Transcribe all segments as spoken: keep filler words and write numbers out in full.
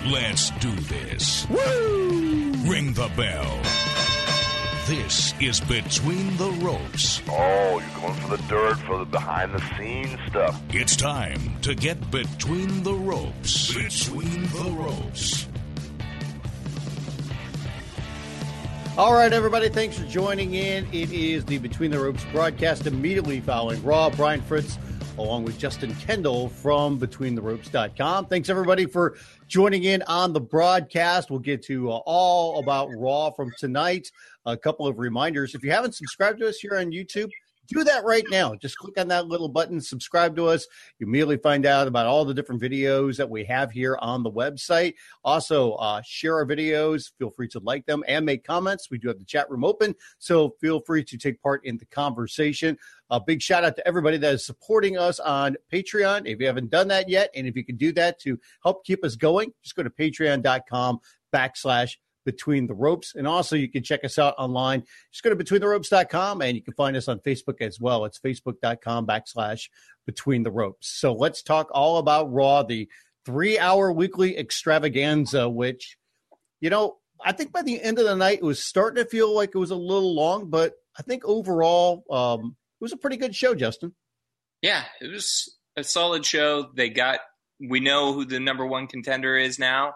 Let's do this. Woo! Ring the bell. This is Between the Ropes. Oh, you're going for the dirt, for the behind-the-scenes stuff. It's time to get between the ropes. Between the Ropes. All right, everybody, thanks for joining in. It is the Between the Ropes broadcast immediately following Raw. Brian Fritz, along with Justin Kendall from between the ropes dot com. Thanks, everybody, for joining in on the broadcast. We'll get to uh, all about Raw from tonight. A couple of reminders. If you haven't subscribed to us here on YouTube, do that right now. Just click on that little button, subscribe to us. You immediately find out about all the different videos that we have here on the website. Also, uh, share our videos. Feel free to like them and make comments. We do have the chat room open, so feel free to take part in the conversation. A big shout out to everybody that is supporting us on Patreon. If you haven't done that yet, and if you can do that to help keep us going, just go to patreon.com backslash Between the Ropes. And also you can check us out online. Just go to between the ropes dot com and you can find us on Facebook as well. It's facebook.com backslash Between the Ropes. So let's talk all about Raw, the three hour weekly extravaganza, which, you know, I think by the end of the night, it was starting to feel like it was a little long, but I think overall um, it was a pretty good show, Justin. Yeah, it was a solid show. They got, we know who the number one contender is now.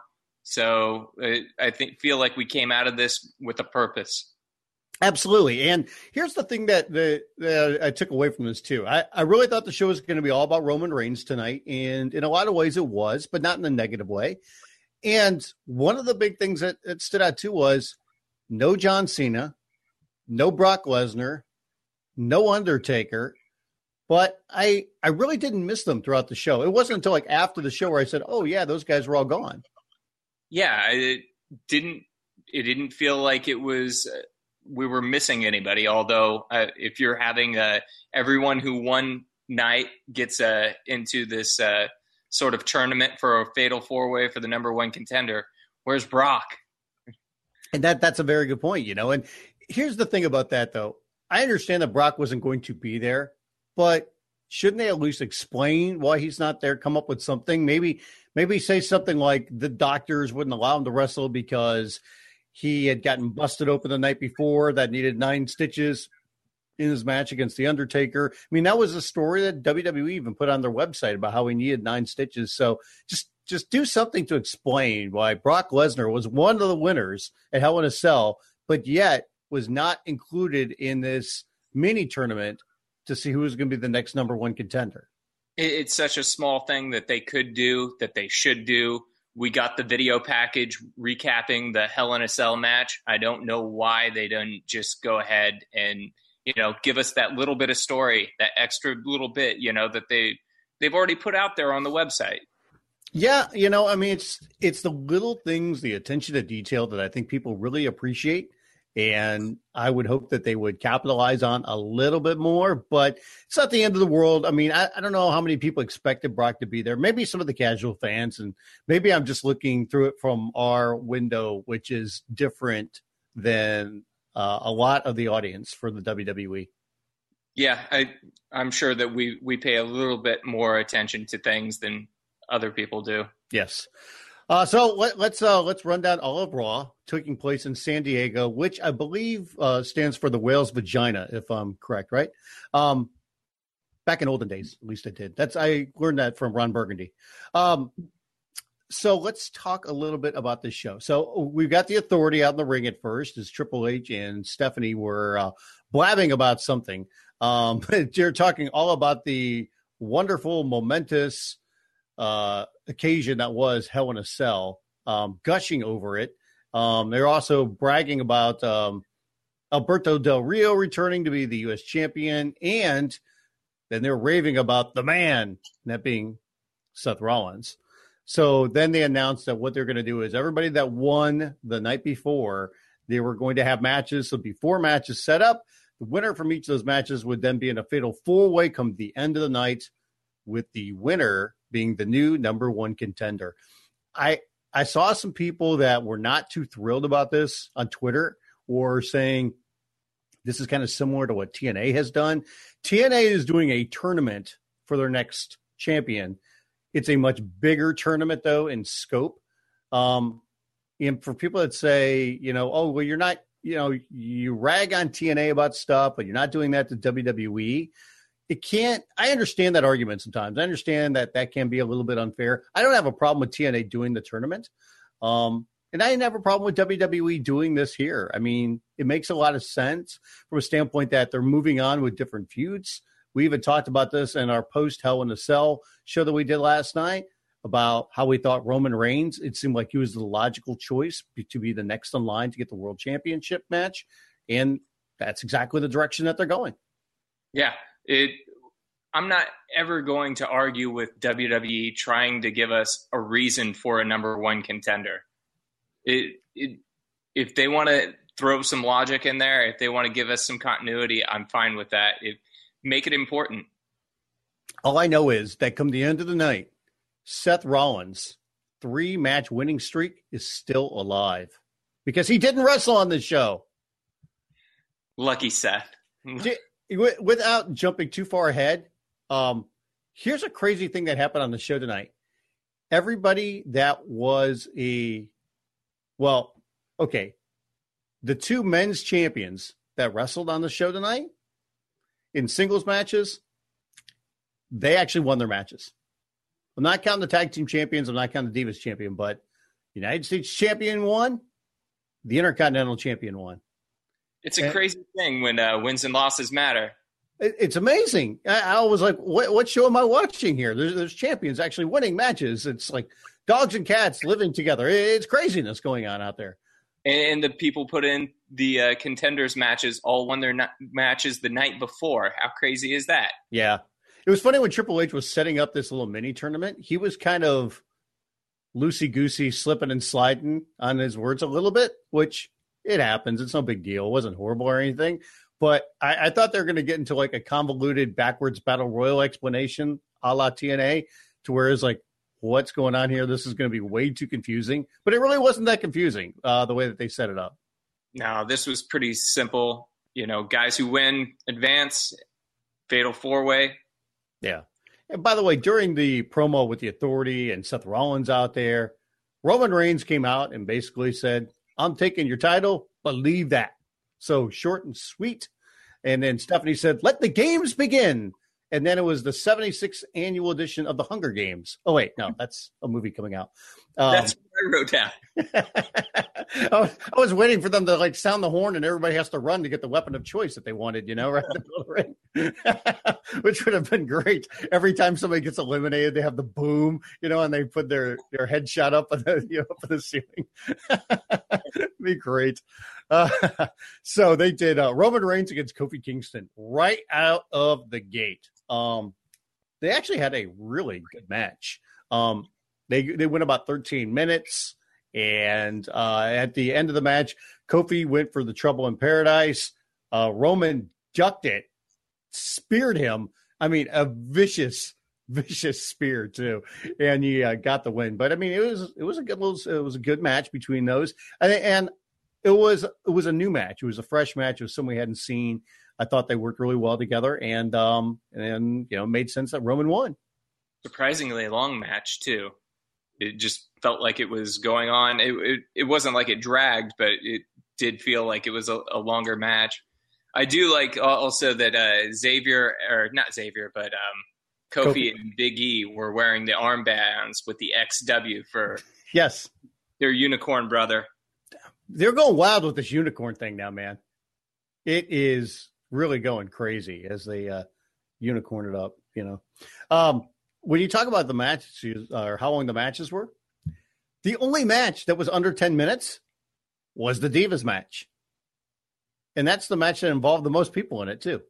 So uh, I think feel like we came out of this with a purpose. Absolutely. And here's the thing that, the, that I took away from this, too. I, I really thought the show was going to be all about Roman Reigns tonight. And in a lot of ways it was, but not in a negative way. And one of the big things that, that stood out, too, was no John Cena, no Brock Lesnar, no Undertaker. But I, I really didn't miss them throughout the show. It wasn't until like after the show where I said, oh, yeah, those guys were all gone. Yeah, it didn't. It didn't feel like it was. Uh, we were missing anybody. Although, uh, if you're having uh, everyone who won night gets uh, into this uh, sort of tournament for a fatal four way for the number one contender, where's Brock? And that that's a very good point, you know. And here's the thing about that, though. I understand that Brock wasn't going to be there, but shouldn't they at least explain why he's not there? Come up with something, maybe. Maybe say something like the doctors wouldn't allow him to wrestle because he had gotten busted open the night before that needed nine stitches in his match against The Undertaker. I mean, that was a story that W W E even put on their website about how he needed nine stitches. So just, just do something to explain why Brock Lesnar was one of the winners at Hell in a Cell, but yet was not included in this mini tournament to see who was going to be the next number one contender. It's such a small thing that they could do, that they should do. We got the video package recapping the Hell in a Cell match. I don't know why they didn't just go ahead and, you know, give us that little bit of story, that extra little bit, you know, that they, they've already put out there on the website. Yeah, you know, I mean, it's it's the little things, the attention to detail that I think people really appreciate. And I would hope that they would capitalize on a little bit more, but it's not the end of the world. I mean, I, I don't know how many people expected Brock to be there. Maybe some of the casual fans, and maybe I'm just looking through it from our window, which is different than uh, a lot of the audience for the W W E. Yeah, I, I'm sure that we, we pay a little bit more attention to things than other people do. Yes. Uh, so let, let's uh, let's run down all of Raw taking place in San Diego, which I believe uh, stands for the whale's vagina, if I'm correct, right? Um, back in olden days, at least I did. That's I learned that from Ron Burgundy. Um, so let's talk a little bit about this show. So we've got the Authority out in the ring at first, as Triple H and Stephanie were uh, blabbing about something. Um, they're talking all about the wonderful, momentous uh, occasion that was Hell in a Cell, um, gushing over it. Um, they're also bragging about um, Alberto Del Rio returning to be the U S champion, and then they're raving about the man, that being Seth Rollins. So then they announced that what they're going to do is everybody that won the night before, they were going to have matches. So before matches set up, the winner from each of those matches would then be in a fatal four-way come the end of the night, with the winner being the new number one contender. I I saw some people that were not too thrilled about this on Twitter, or saying this is kind of similar to what T N A has done. T N A is doing a tournament for their next champion. It's a much bigger tournament, though, in scope. Um, and for people that say, you know, oh, well, you're not, you know, you rag on T N A about stuff, but you're not doing that to W W E. It can't, I understand that argument sometimes. I understand that that can be a little bit unfair. I don't have a problem with T N A doing the tournament. Um, and I didn't have a problem with W W E doing this here. I mean, it makes a lot of sense from a standpoint that they're moving on with different feuds. We even talked about this in our post Hell in a Cell show that we did last night about how we thought Roman Reigns, it seemed like he was the logical choice to be the next in line to get the world championship match. And that's exactly the direction that they're going. Yeah, it. I'm not ever going to argue with W W E trying to give us a reason for a number one contender. It, it, if they want to throw some logic in there, if they want to give us some continuity, I'm fine with that. It, make it important. All I know is that come the end of the night, Seth Rollins' three-match winning streak is still alive because he didn't wrestle on this show. Lucky Seth. Without jumping too far ahead, um, here's a crazy thing that happened on the show tonight. Everybody that was a, well, okay, the two men's champions that wrestled on the show tonight in singles matches, they actually won their matches. I'm not counting the tag team champions. I'm not counting the Divas champion, but United States champion won. The Intercontinental champion won. It's a and, crazy thing when uh, wins and losses matter. It, it's amazing. I, I was like, what, what show am I watching here? There's, there's champions actually winning matches. It's like dogs and cats living together. It's craziness going on out there. And the people put in the uh, contenders matches all won their na- matches the night before. How crazy is that? Yeah. It was funny when Triple H was setting up this little mini tournament. He was kind of loosey-goosey, slipping and sliding on his words a little bit, which it happens. It's no big deal. It wasn't horrible or anything. But I, I thought they were going to get into like a convoluted backwards battle royal explanation a la T N A to where it's like, what's going on here? This is going to be way too confusing. But it really wasn't that confusing, uh, the way that they set it up. No, this was pretty simple. You know, guys who win advance, fatal four-way. Yeah. And by the way, during the promo with the Authority and Seth Rollins out there, Roman Reigns came out and basically said, I'm taking your title, believe that. So short and sweet. And then Stephanie said, let the games begin. And then it was the seventy-sixth annual edition of the Hunger Games. Oh, wait, no, that's a movie coming out. Um, that's what I wrote down. I, was, I was waiting for them to like sound the horn and everybody has to run to get the weapon of choice that they wanted, you know, right? Which would have been great. Every time somebody gets eliminated, they have the boom, you know, and they put their, their headshot up on the, you know, up on the ceiling. It'd be great. Uh, so they did uh, Roman Reigns against Kofi Kingston right out of the gate. Um, they actually had a really good match. Um, they they went about thirteen minutes, and uh, at the end of the match, Kofi went for the Trouble in Paradise. Uh, Roman ducked it, speared him. I mean, a vicious, vicious spear too, and he uh, got the win. But I mean, it was it was a good little, it was a good match between those, and, and it was it was a new match. It was a fresh match. It was something we hadn't seen. I thought they worked really well together, and um, and you know, it made sense that Roman won. Surprisingly long match too. It just felt like it was going on. It it, it wasn't like it dragged, but it did feel like it was a, a longer match. I do like also that uh, Xavier, or not Xavier, but um, Kofi, Kofi and Big E were wearing the armbands with the X W for yes, their unicorn brother. They're going wild with this unicorn thing now, man. It is really going crazy as they uh, unicorn it up, you know. Um, when you talk about the matches, or how long the matches were, the only match that was under ten minutes was the Divas match. And that's the match that involved the most people in it, too.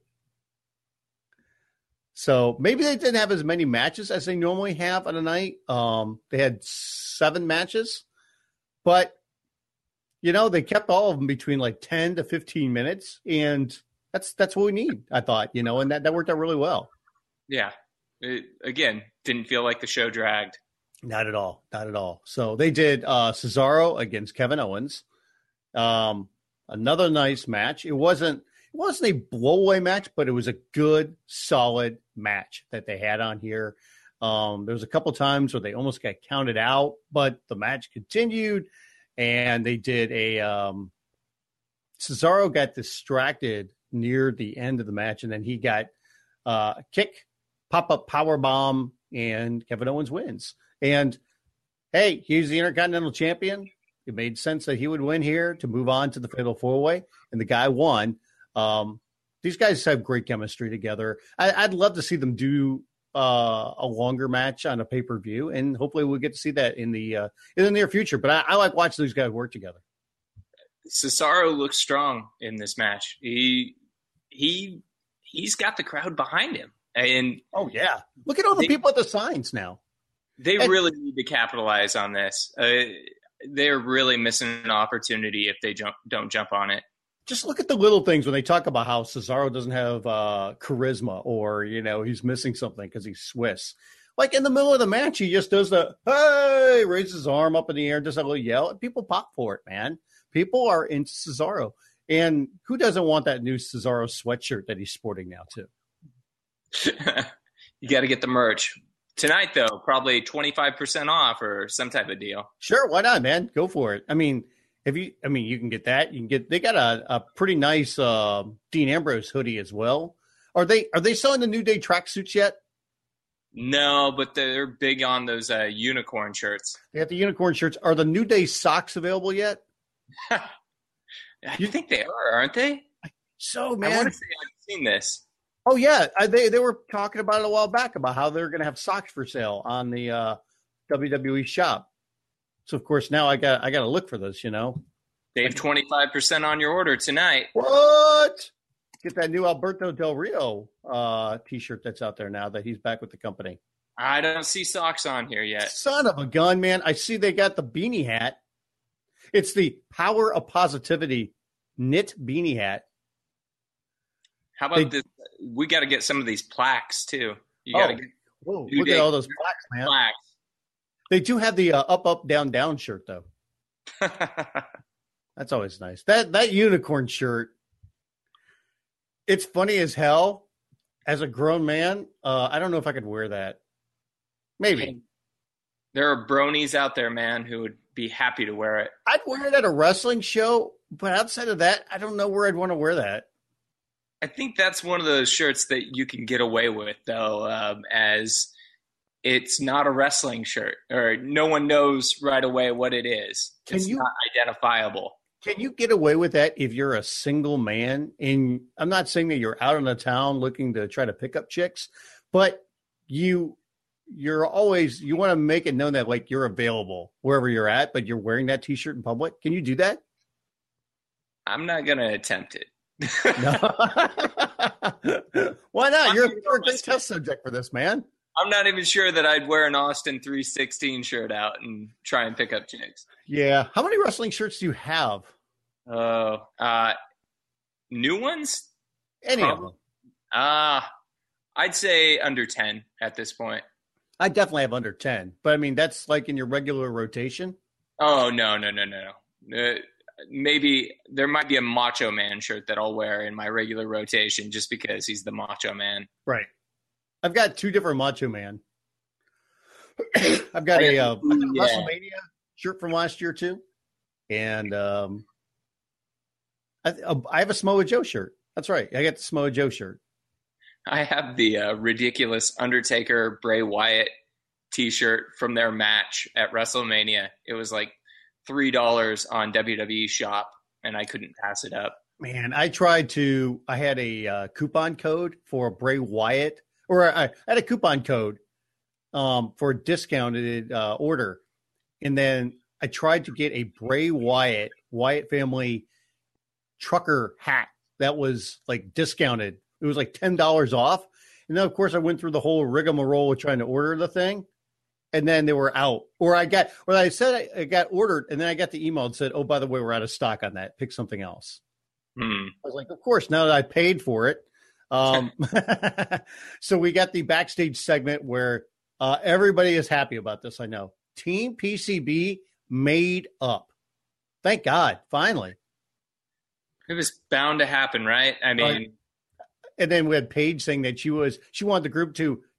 So maybe they didn't have as many matches as they normally have on a night. Um, they had seven matches, but you know, they kept all of them between like ten to fifteen minutes, and that's that's what we need, I thought, you know, and that, that worked out really well. Yeah. It, again, didn't feel like the show dragged. Not at all. Not at all. So they did uh, Cesaro against Kevin Owens. Um, another nice match. It wasn't it wasn't a blow-away match, but it was a good, solid match that they had on here. Um, there was a couple times where they almost got counted out, but the match continued, and they did a um, Cesaro got distracted near the end of the match, and then he got uh, a kick, pop-up power bomb, and Kevin Owens wins. And, hey, he's the Intercontinental Champion. It made sense that he would win here to move on to the Fatal four-way, and the guy won. Um, these guys have great chemistry together. I, I'd love to see them do uh, a longer match on a pay-per-view, and hopefully we'll get to see that in the uh, in the near future. But I, I like watching these guys work together. Cesaro looks strong in this match. He he he's got the crowd behind him, and oh yeah, look at all the they, people at the signs now. They and, really need to capitalize on this. Uh, they're really missing an opportunity if they jump don't jump on it. Just look at the little things when they talk about how Cesaro doesn't have uh, charisma, or you know he's missing something because he's Swiss. Like in the middle of the match, he just does the hey, raises his arm up in the air, just a little yell, and people pop for it, man. People are into Cesaro. And who doesn't want that new Cesaro sweatshirt that he's sporting now, too? You got to get the merch. Tonight, though, probably twenty-five percent off or some type of deal. Sure, why not, man? Go for it. I mean, if you, I mean, you can get that. You can get. They got a, a pretty nice uh, Dean Ambrose hoodie as well. Are they Are they selling the New Day tracksuits yet? No, but they're big on those uh, unicorn shirts. They have the unicorn shirts. Are the New Day socks available yet? You think they are, aren't they? So, man. I want to say I've seen this. Oh, yeah. I, they they were talking about it a while back about how they're going to have socks for sale on the uh, W W E shop. So, of course, now I got I got to look for this, you know. Save twenty-five percent on your order tonight. What? Get that new Alberto Del Rio uh, T-shirt that's out there now that he's back with the company. I don't see socks on here yet. Son of a gun, man. I see they got the beanie hat. It's the Power of Positivity knit beanie hat. How about they, this? We got to get some of these plaques, too. You oh, got to get. Whoa, look at all those plaques, man. Plaques. They do have the uh, up, up, down, down shirt, though. That's always nice. That that unicorn shirt, it's funny as hell. As a grown man, uh, I don't know if I could wear that. Maybe. There are bronies out there, man, who would be happy to wear it. I'd wear it at a wrestling show, but outside of that, I don't know where I'd want to wear that. I think that's one of those shirts that you can get away with, though, um, as it's not a wrestling shirt, or no one knows right away what it is. Can it's you, not identifiable. Can you get away with that if you're a single man? And I'm not saying that you're out on the town looking to try to pick up chicks, but you you're always you want to make it known that like you're available wherever you're at, but you're wearing that T-shirt in public. Can you do that? I'm not going to attempt it. No. Why not? You're, you're a great test subject for this, man. I'm not even sure that I'd wear an Austin three sixteen shirt out and try and pick up chicks. Yeah. How many wrestling shirts do you have? Oh, uh, new ones? Any Probably. of them? Uh, I'd say under ten at this point. I definitely have under ten, but I mean, that's like in your regular rotation. Oh, no, no, no, no, no. Uh, maybe there might be a Macho Man shirt that I'll wear in my regular rotation just because he's the Macho Man. Right. I've got two different Macho Man. I've got a, uh, I've got a yeah. WrestleMania shirt from last year too, and um, I, I have a Samoa Joe shirt. That's right. I got the Samoa Joe shirt. I have the uh, ridiculous Undertaker Bray Wyatt T-shirt from their match at WrestleMania. It was like three dollars on W W E Shop, and I couldn't pass it up. Man, I tried to. I had a uh, coupon code for a Bray Wyatt. Or I had a coupon code um, for a discounted uh, order. And then I tried to get a Bray Wyatt, Wyatt family trucker hat that was like discounted. It was like ten dollars off. And then, of course, I went through the whole rigmarole with trying to order the thing. And then they were out. Or I got, or I said I, I got ordered. And then I got the email and said, oh, by the way, we're out of stock on that. Pick something else. Hmm. I was like, of course, now that I paid for it. Um, so we got the backstage segment where uh, everybody is happy about this. I know Team P C B made up. Thank God. Finally. It was bound to happen, right? I mean, uh, and then we had Paige saying that she was, she wanted the group to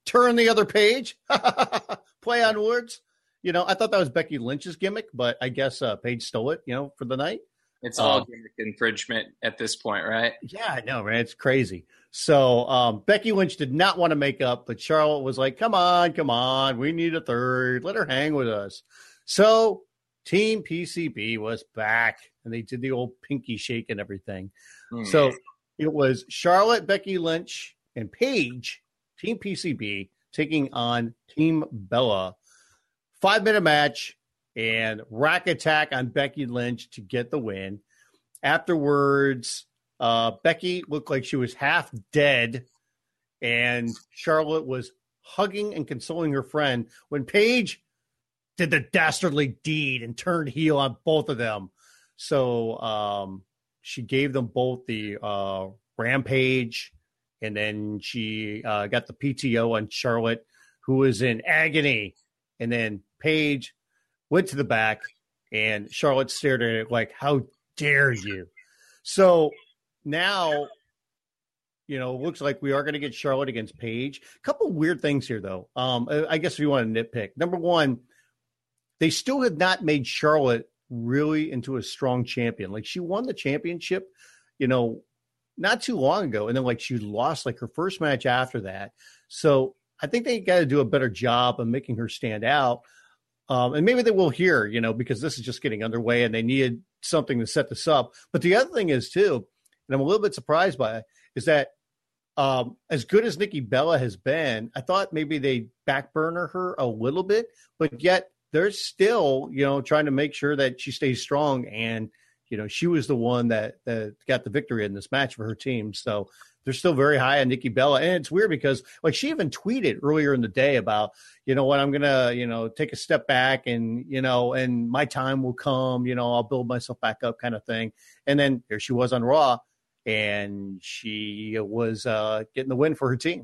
turn the other page, play on words. You know, I thought that was Becky Lynch's gimmick, but I guess uh, Paige stole it, you know, for the night. It's all um, gimmick infringement at this point, right? Yeah, I know, man. It's crazy. So um, Becky Lynch did not want to make up, but Charlotte was like, come on, come on. We need a third. Let her hang with us. So Team P C B was back, and they did the old pinky shake and everything. Hmm. So it was Charlotte, Becky Lynch, and Paige, Team P C B, taking on Team Bella. Five-minute match and rack attack on Becky Lynch to get the win. Afterwards, uh, Becky looked like she was half dead, and Charlotte was hugging and consoling her friend when Paige did the dastardly deed and turned heel on both of them. So um, she gave them both the uh, Rampage, and then she uh, got the P T O on Charlotte, who was in agony. And then Paige went to the back, and Charlotte stared at it like, how dare you? So now, you know, it looks like we are going to get Charlotte against Paige. A couple weird things here, though. Um, I guess if you want to nitpick. Number one, they still have not made Charlotte really into a strong champion. Like, she won the championship, you know, not too long ago. And then, like, she lost, like, her first match after that. So I think they got to do a better job of making her stand out. Um, and maybe they will here, you know, because this is just getting underway and they needed something to set this up. But the other thing is, too, and I'm a little bit surprised by it, is that um, as good as Nikki Bella has been, I thought maybe they backburner her a little bit, but yet they're still, you know, trying to make sure that she stays strong. And, you know, she was the one that, that got the victory in this match for her team. So they're still very high on Nikki Bella. And it's weird because, like, she even tweeted earlier in the day about, you know what, I'm going to, you know, take a step back and, you know, and my time will come, you know, I'll build myself back up kind of thing. And then there she was on Raw, and she was uh, getting the win for her team.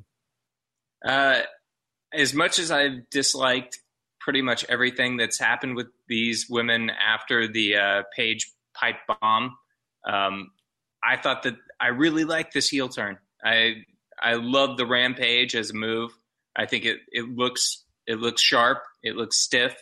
Uh, as much as I've disliked pretty much everything that's happened with these women after the uh, Paige pipe bomb, um, I thought that I really liked this heel turn. I I love the Rampage as a move. I think it, it looks it looks sharp. It looks stiff.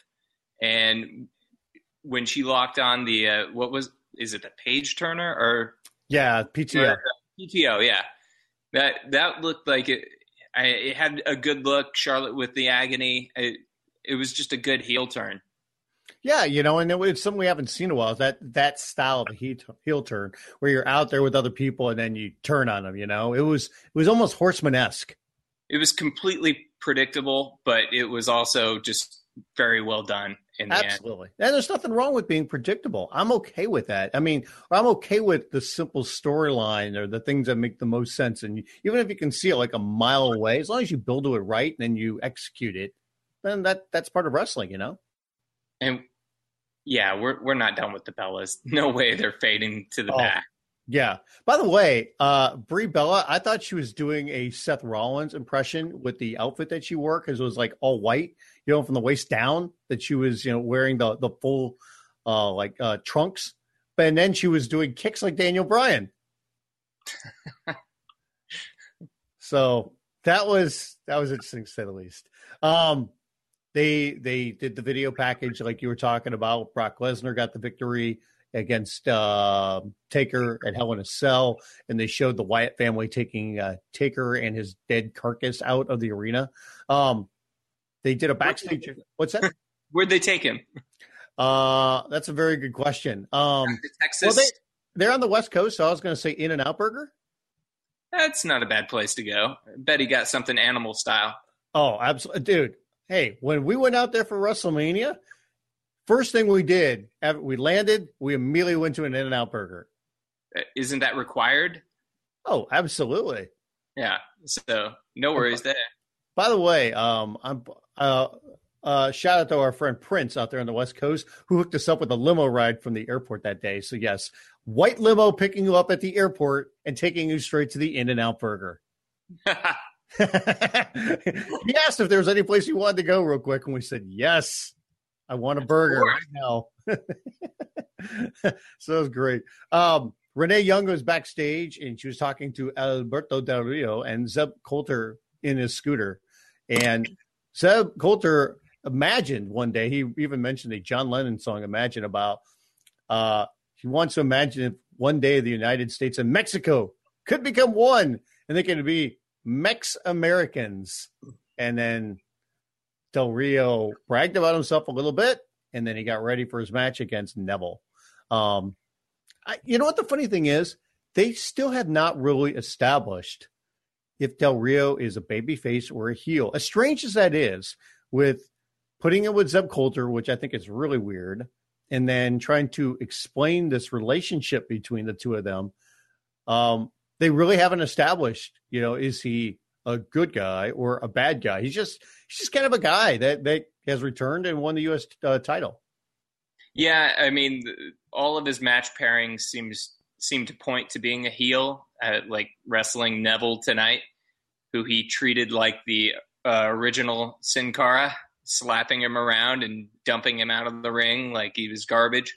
And when she locked on the uh, what was is it the Page Turner or yeah P T O uh, P T O yeah that that looked like it. I, it had a good look. Charlotte with the agony. It, it was just a good heel turn. Yeah, you know, and it's something we haven't seen in a while. That that style of a heel, heel turn, where you're out there with other people and then you turn on them. You know, it was it was almost Horseman-esque. It was completely predictable, but it was also just very well done in the Absolutely. end. And there's nothing wrong with being predictable. I'm okay with that. I mean, I'm okay with the simple storyline or the things that make the most sense. And even if you can see it like a mile away, as long as you build to it right and then you execute it, then that that's part of wrestling, you know. And yeah, we're we're not done with the Bellas. No way they're fading to the oh, back. Yeah. By the way, uh, Brie Bella, I thought she was doing a Seth Rollins impression with the outfit that she wore, because it was like all white, you know, from the waist down, that she was, you know, wearing the the full uh, like uh, trunks. But and then she was doing kicks like Daniel Bryan. So that was that was interesting to say the least. Um, They they did the video package like you were talking about. Brock Lesnar got the victory against uh, Taker at Hell in a Cell, and they showed the Wyatt family taking uh, Taker and his dead carcass out of the arena. Um, they did a backstage. What's that? Where'd they take him? Uh, that's a very good question. Um, Texas. Well, they, they're on the West Coast, so I was going to say In-N-Out Burger. That's not a bad place to go. I bet he got something animal style. Oh, absolutely, dude. Hey, when we went out there for WrestleMania, first thing we did, we landed, we immediately went to an In-N-Out Burger. Isn't that required? Oh, absolutely. Yeah, so no worries there. By the way, um, I'm uh, uh, shout out to our friend Prince out there on the West Coast, who hooked us up with a limo ride from the airport that day. So yes, white limo picking you up at the airport and taking you straight to the In-N-Out Burger. He asked if there was any place you wanted to go real quick, and we said yes. I want a burger right now. So it was great. Um, Renee Young was backstage, and she was talking to Alberto Del Rio and Zeb Coulter in his scooter. And Zeb Coulter imagined one day, he even mentioned a John Lennon song, Imagine, about uh, he wants to imagine if one day the United States and Mexico could become one, and they can be Mex-Americans. And then Del Rio bragged about himself a little bit, and then he got ready for his match against Neville. Um, I, you know what the funny thing is? They still have not really established if Del Rio is a babyface or a heel. As strange as that is, with putting it with Zeb Coulter, which I think is really weird, and then trying to explain this relationship between the two of them, um, they really haven't established, you know, is he a good guy or a bad guy? He's just he's just kind of a guy that, that has returned and won the U S uh, title. Yeah, I mean, all of his match pairings seems seem to point to being a heel, uh, like wrestling Neville tonight, who he treated like the uh, original Sin Cara, slapping him around and dumping him out of the ring like he was garbage.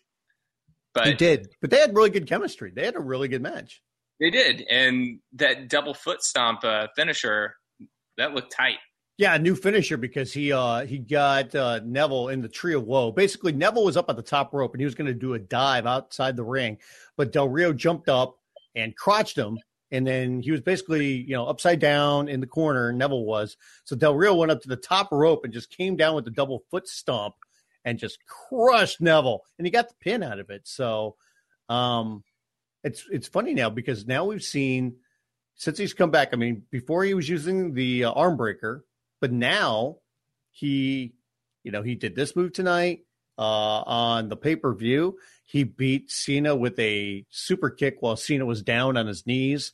But he did, but they had really good chemistry. They had a really good match. They did, and that double foot stomp uh, finisher, that looked tight. Yeah, a new finisher because he uh, he got uh, Neville in the Tree of Woe. Basically, Neville was up at the top rope, and he was going to do a dive outside the ring. But Del Rio jumped up and crotched him, and then he was basically, you know, upside down in the corner, Neville was. So Del Rio went up to the top rope and just came down with the double foot stomp and just crushed Neville. And he got the pin out of it. So um, it's it's funny now because now we've seen, since he's come back, I mean, before he was using the uh, arm breaker, but now he, you know, he did this move tonight uh, on the pay-per-view. He beat Cena with a super kick while Cena was down on his knees.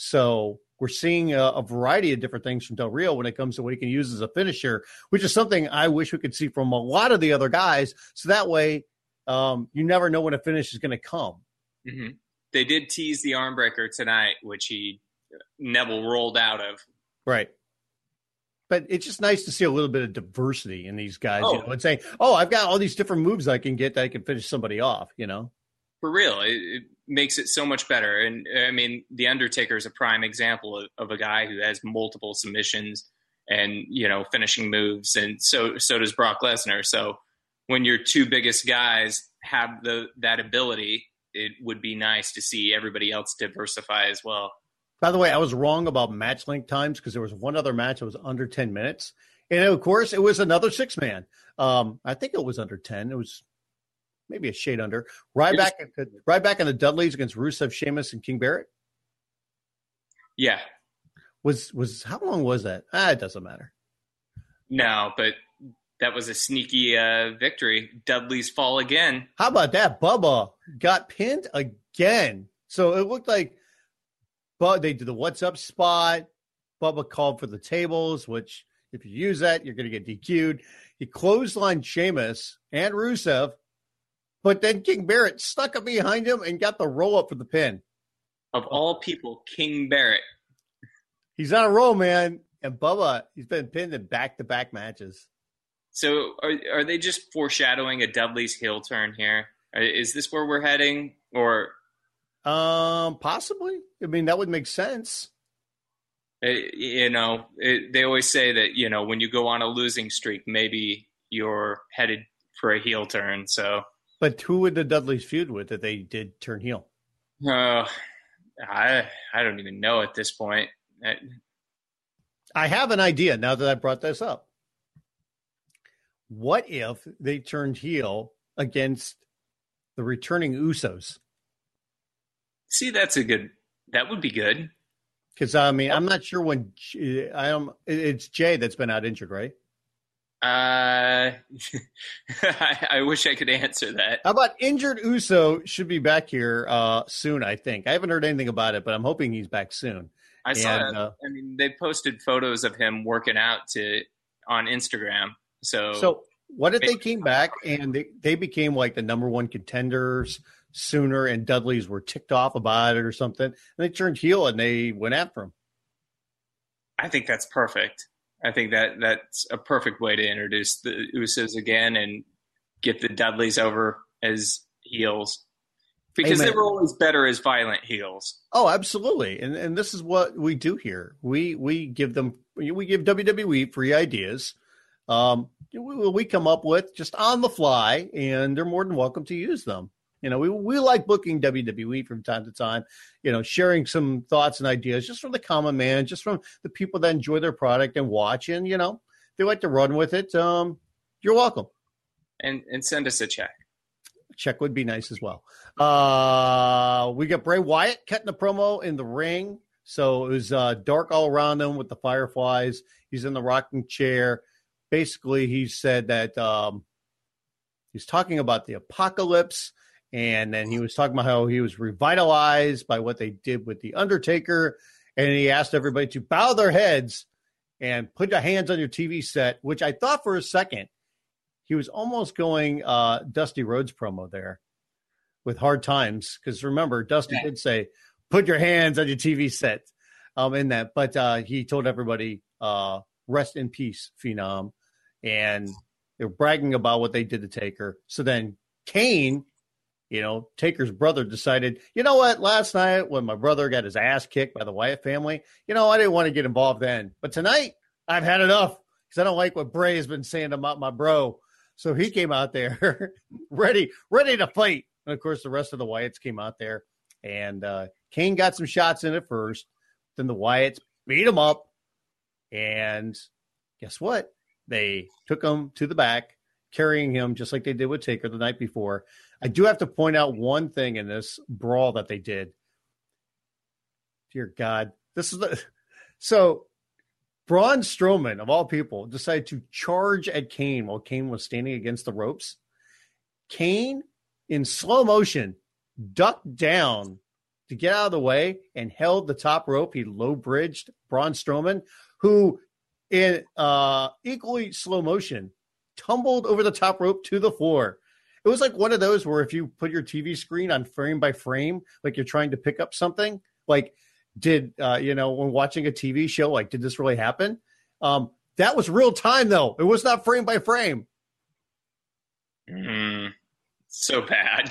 So we're seeing a, a variety of different things from Del Rio when it comes to what he can use as a finisher, which is something I wish we could see from a lot of the other guys. So that way um, you never know when a finish is going to come. Mm-hmm. They did tease the arm breaker tonight, which he Neville rolled out of. Right. But it's just nice to see a little bit of diversity in these guys, oh. you know, and saying, oh, I've got all these different moves I can get that I can finish somebody off, you know? For real. It, it makes it so much better. And I mean, The Undertaker is a prime example of, of a guy who has multiple submissions and, you know, finishing moves. And so, so does Brock Lesnar. So when your two biggest guys have the, that ability, it would be nice to see everybody else diversify as well. By the way, I was wrong about match length times because there was one other match that was under ten minutes. And, of course, it was another six-man. Um, I think it was under ten. It was maybe a shade under. Right back, right back in the Dudleys against Rusev, Sheamus, and King Barrett. Yeah. Was was how long was that? Ah, it doesn't matter. No, but that was a sneaky uh, victory. Dudley's fall again. How about that? Bubba got pinned again. So it looked like But they did the what's up spot. Bubba called for the tables, which if you use that, you're going to get D Q'd. He clotheslined Sheamus and Rusev, but then King Barrett stuck up behind him and got the roll up for the pin. Of all people, King Barrett. He's on a roll, man. And Bubba, he's been pinned in back-to-back matches. So are are they just foreshadowing a Dudley's heel turn here? Is this where we're heading, or... Um, possibly. I mean, that would make sense. It, you know, it, they always say that, you know, when you go on a losing streak, maybe you're headed for a heel turn. So, but who would the Dudleys feud with that they did turn heel? Uh, I I don't even know at this point. I, I have an idea now that I brought this up. What if they turned heel against the returning Usos? See, that's a good, that would be good. Because, I mean, I'm not sure when, I am, it's Jay that's been out injured, right? Uh, I, I wish I could answer that. How about injured Uso should be back here uh, soon, I think. I haven't heard anything about it, but I'm hoping he's back soon. I and, saw, uh, I mean, they posted photos of him working out to on Instagram. So, so what if they came back and they, they became like the number one contenders sooner, and Dudleys were ticked off about it or something, and they turned heel and they went after him? I think that's perfect. I think that that's a perfect way to introduce the Usos again and get the Dudleys over as heels, because Amen. They were always better as violent heels. Oh, absolutely. And and this is what we do here. We we give them we, we give W W E free ideas. Um, we, we come up with just on the fly, and they're more than welcome to use them. You know, we we like booking W W E from time to time, you know, sharing some thoughts and ideas just from the common man, just from the people that enjoy their product and watch, and, you know, they like to run with it. Um, you're welcome. And and send us a check. A check would be nice as well. Uh, we got Bray Wyatt cutting the promo in the ring. So it was uh, dark all around him with the fireflies. He's in the rocking chair. Basically, he said that um, he's talking about the apocalypse. And then he was talking about how he was revitalized by what they did with The Undertaker. And he asked everybody to bow their heads and put your hands on your T V set, which I thought for a second he was almost going uh, Dusty Rhodes promo there with Hard Times. Because remember, Dusty yeah. did say, put your hands on your T V set um, in that. But uh, he told everybody, uh, rest in peace, Phenom. And they were bragging about what they did to Taker. So then Kane, you know, Taker's brother decided, you know what, last night when my brother got his ass kicked by the Wyatt family, you know, I didn't want to get involved then. But tonight, I've had enough because I don't like what Bray has been saying about my bro. So he came out there ready, ready to fight. And, of course, the rest of the Wyatts came out there. And uh, Kane got some shots in at first. Then the Wyatts beat him up. And guess what? They took him to the back, carrying him just like they did with Taker the night before. I do have to point out one thing in this brawl that they did. Dear God. This is the so Braun Strowman, of all people, decided to charge at Kane while Kane was standing against the ropes. Kane, in slow motion, ducked down to get out of the way and held the top rope. He low-bridged Braun Strowman, who, in uh, equally slow motion, tumbled over the top rope to the floor. It was like one of those where if you put your T V screen on frame by frame, like you're trying to pick up something, like did, uh, you know, when watching a T V show, like, did this really happen? Um, that was real time, though. It was not frame by frame. Mm, so bad.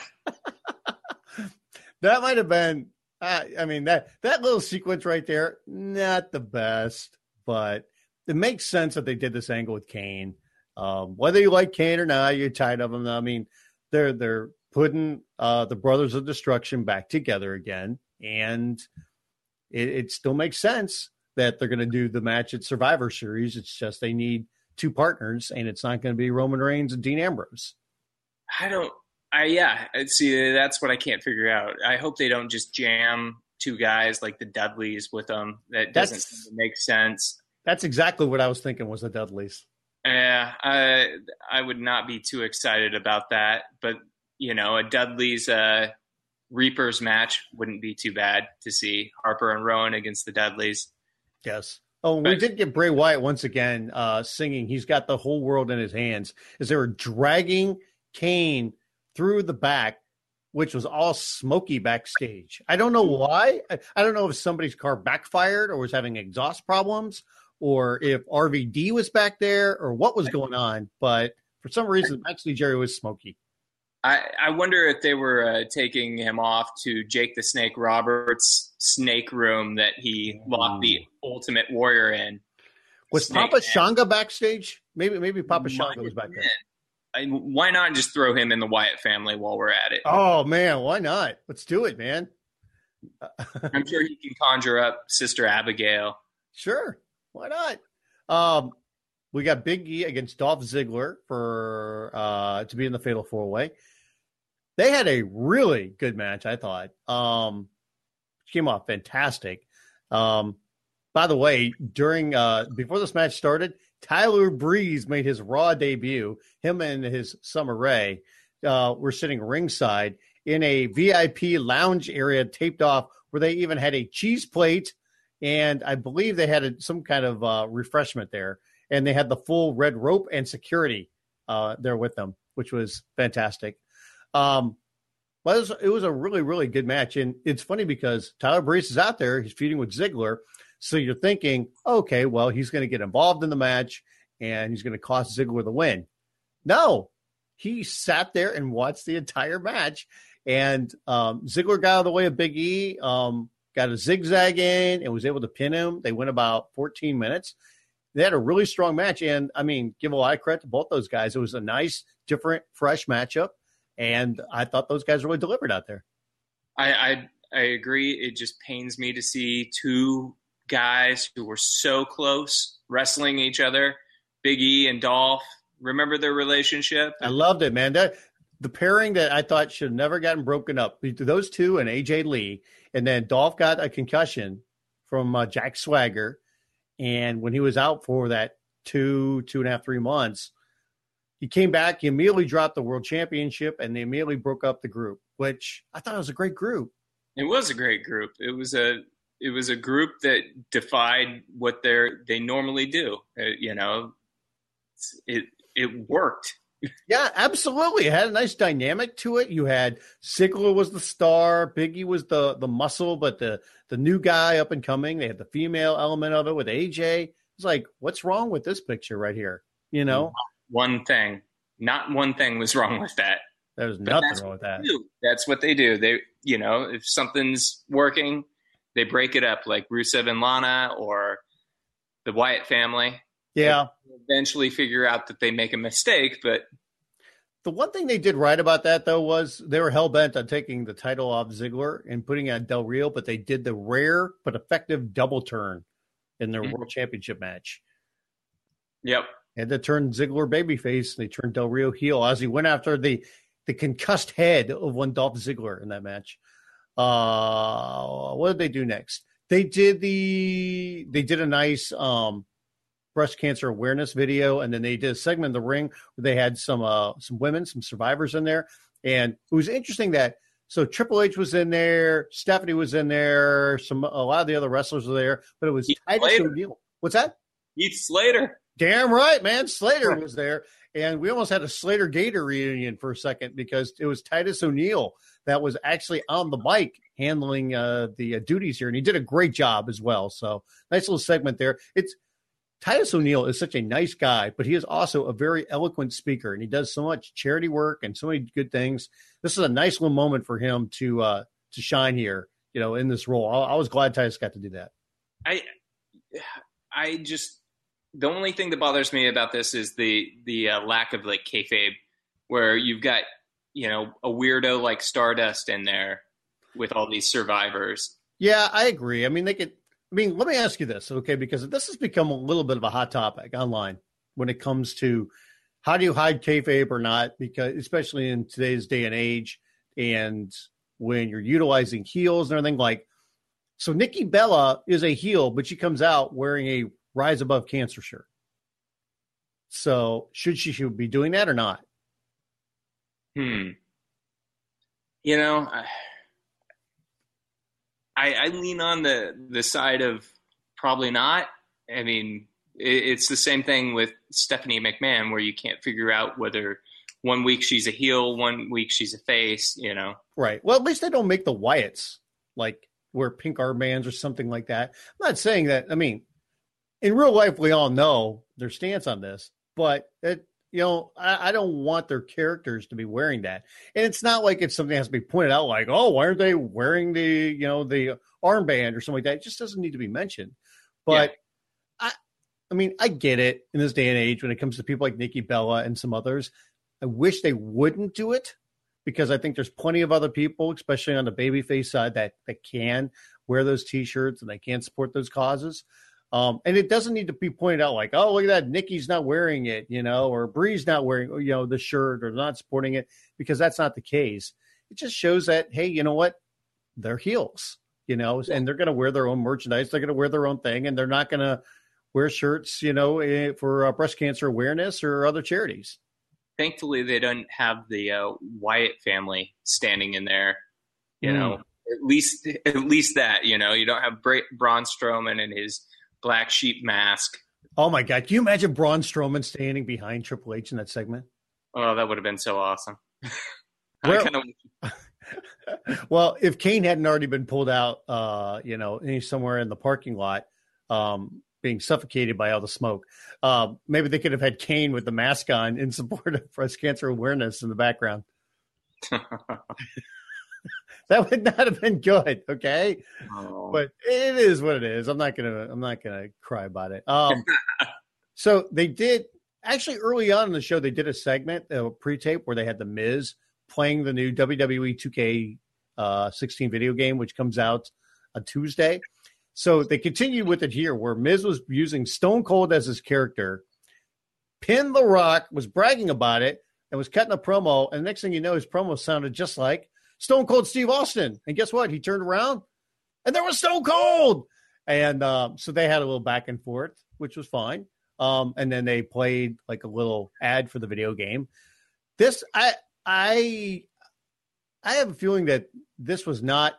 That might have been, uh, I mean, that, that little sequence right there, not the best, but it makes sense that they did this angle with Kane. Um, whether you like Kane or not, you're tired of him. I mean, they're they're putting uh, the Brothers of Destruction back together again, and it, it still makes sense that they're going to do the match at Survivor Series. It's just they need two partners, and it's not going to be Roman Reigns and Dean Ambrose. I don't. I yeah. See, that's what I can't figure out. I hope they don't just jam two guys like the Dudleys with them. That doesn't seem to make sense. That's exactly what I was thinking was the Dudleys. Yeah, I I would not be too excited about that, but you know, a Dudley's uh, Reapers match wouldn't be too bad to see. Harper and Rowan against the Dudleys. Yes. Oh, but, we did get Bray Wyatt once again uh, singing. He's got the whole world in his hands as they were dragging Kane through the back, which was all smoky backstage. I don't know why. I, I don't know if somebody's car backfired or was having exhaust problems, or if R V D was back there, or what was going on. But for some reason, backstage area was smoky. I, I wonder if they were uh, taking him off to Jake the Snake Roberts' snake room that he locked the Ultimate Warrior in. Was snake Papa Man. Shango backstage? Maybe maybe Papa Shango was back there. I, why not just throw him in the Wyatt family while we're at it? Oh, man, why not? Let's do it, man. I'm sure he can conjure up Sister Abigail. Sure. Why not? Um, we got Big E against Dolph Ziggler for uh, to be in the Fatal Four-Way. They had a really good match, I thought. Um, came off fantastic. Um, by the way, during uh, before this match started, Tyler Breeze made his Raw debut. Him and his Summer Rae uh, were sitting ringside in a V I P lounge area taped off where they even had a cheese plate, and I believe they had a, some kind of uh, refreshment there. And they had the full red rope and security uh, there with them, which was fantastic. Um, but it was, it was a really, really good match. And it's funny because Tyler Breeze is out there. He's feuding with Ziggler. So you're thinking, okay, well, he's going to get involved in the match and he's going to cost Ziggler the win. No, he sat there and watched the entire match. And um, Ziggler got out of the way of Big E, um, got a zigzag in and was able to pin him. They went about fourteen minutes. They had a really strong match. And, I mean, give a lot of credit to both those guys. It was a nice, different, fresh matchup. And I thought those guys really delivered out there. I, I, I agree. It just pains me to see two guys who were so close wrestling each other, Big E and Dolph. Remember their relationship? I loved it, man. That, the pairing that I thought should have never gotten broken up, those two and A J Lee. And then Dolph got a concussion from uh, Jack Swagger. And when he was out for that two, two and a half, three months, he came back, he immediately dropped the world championship, and they immediately broke up the group, which I thought was a great group. It was a great group. It was a it was a group that defied what they they normally do. Uh, you know, it it worked. Yeah, absolutely. It had a nice dynamic to it. You had Ziggler was the star, Biggie was the the muscle, but the the new guy up and coming. They had the female element of it with A J. It's like, what's wrong with this picture right here? You know, one thing, not one thing was wrong with that. There's nothing wrong with that. That's what they do. They, you know, if something's working, they break it up, like Rusev and Lana or the Wyatt family. Yeah. They eventually figure out that they make a mistake, but the one thing they did right about that, though, was they were hell-bent on taking the title off Ziggler and putting it on Del Rio, but they did the rare but effective double turn in their mm-hmm. World Championship match. Yep. And they turned Ziggler babyface, and they turned Del Rio heel as he went after the the concussed head of one Dolph Ziggler in that match. Uh, what did they do next? They did the they did a nice um, breast cancer awareness video, and then they did a segment in the ring where they had some uh, some women, some survivors in there, and it was interesting that so Triple H was in there, Stephanie was in there, some a lot of the other wrestlers were there, but it was Heath Titus Slater. O'Neil. What's that? Heath Slater. Damn right, man. Slater was there. And we almost had a Slater Gator reunion for a second because it was Titus O'Neil that was actually on the mic handling uh, the uh, duties here. And he did a great job as well. So nice little segment there. It's Titus O'Neil is such a nice guy, but he is also a very eloquent speaker. And he does so much charity work and so many good things. This is a nice little moment for him to uh, to shine here, you know, in this role. I, I was glad Titus got to do that. I, I just... The only thing that bothers me about this is the the uh, lack of like kayfabe, where you've got, you know, a weirdo like Stardust in there with all these survivors. Yeah, I agree. I mean, they could. I mean, let me ask you this, okay? Because this has become a little bit of a hot topic online when it comes to how do you hide kayfabe or not? Because especially in today's day and age, and when you're utilizing heels and everything, like so, Nikki Bella is a heel, but she comes out wearing a Rise Above Cancer shirt. So should she should be doing that or not? Hmm. You know, I I lean on the the side of probably not. I mean, it, it's the same thing with Stephanie McMahon, where you can't figure out whether one week she's a heel, one week she's a face. You know, right? Well, at least they don't make the Wyatts like wear pink armbands or something like that. I'm not saying that. I mean, in real life, we all know their stance on this, but it, you know, I, I don't want their characters to be wearing that. And it's not like it's something that has to be pointed out like, oh, why aren't they wearing the, you know, the armband or something like that? It just doesn't need to be mentioned. But yeah. I, I mean, I get it in this day and age when it comes to people like Nikki Bella and some others. I wish they wouldn't do it because I think there's plenty of other people, especially on the babyface side, that, that can wear those T-shirts and they can support those causes. Um, and it doesn't need to be pointed out like, oh, look at that, Nikki's not wearing it, you know, or Bree's not wearing, you know, the shirt or not supporting it, because that's not the case. It just shows that, hey, you know what? They're heels, you know, and they're going to wear their own merchandise. They're going to wear their own thing, and they're not going to wear shirts, you know, for uh, breast cancer awareness or other charities. Thankfully, they don't have the uh, Wyatt family standing in there, you mm. know, at least, at least that, you know, you don't have Bra- Braun Strowman and his black sheep mask. Oh my God. Can you imagine Braun Strowman standing behind Triple H in that segment? Oh, that would have been so awesome. Well, kinda... well, if Kane hadn't already been pulled out, uh, you know, somewhere in the parking lot, um, being suffocated by all the smoke, uh, maybe they could have had Kane with the mask on in support of breast cancer awareness in the background. That would not have been good, okay? Oh. But it is what it is. I'm not gonna. I'm not gonna cry about it. Um, So they did actually early on in the show. They did a segment, a pre-tape, where they had the Miz playing the new W W E two K uh, sixteen video game, which comes out on Tuesday. So they continued with it here, where Miz was using Stone Cold as his character, pinned The Rock, was bragging about it, and was cutting a promo. And the next thing you know, his promo sounded just like Stone Cold Steve Austin. And guess what? He turned around, and there was Stone Cold. And um, so they had a little back and forth, which was fine. Um, and then they played like a little ad for the video game. This, I, I, I have a feeling that this was not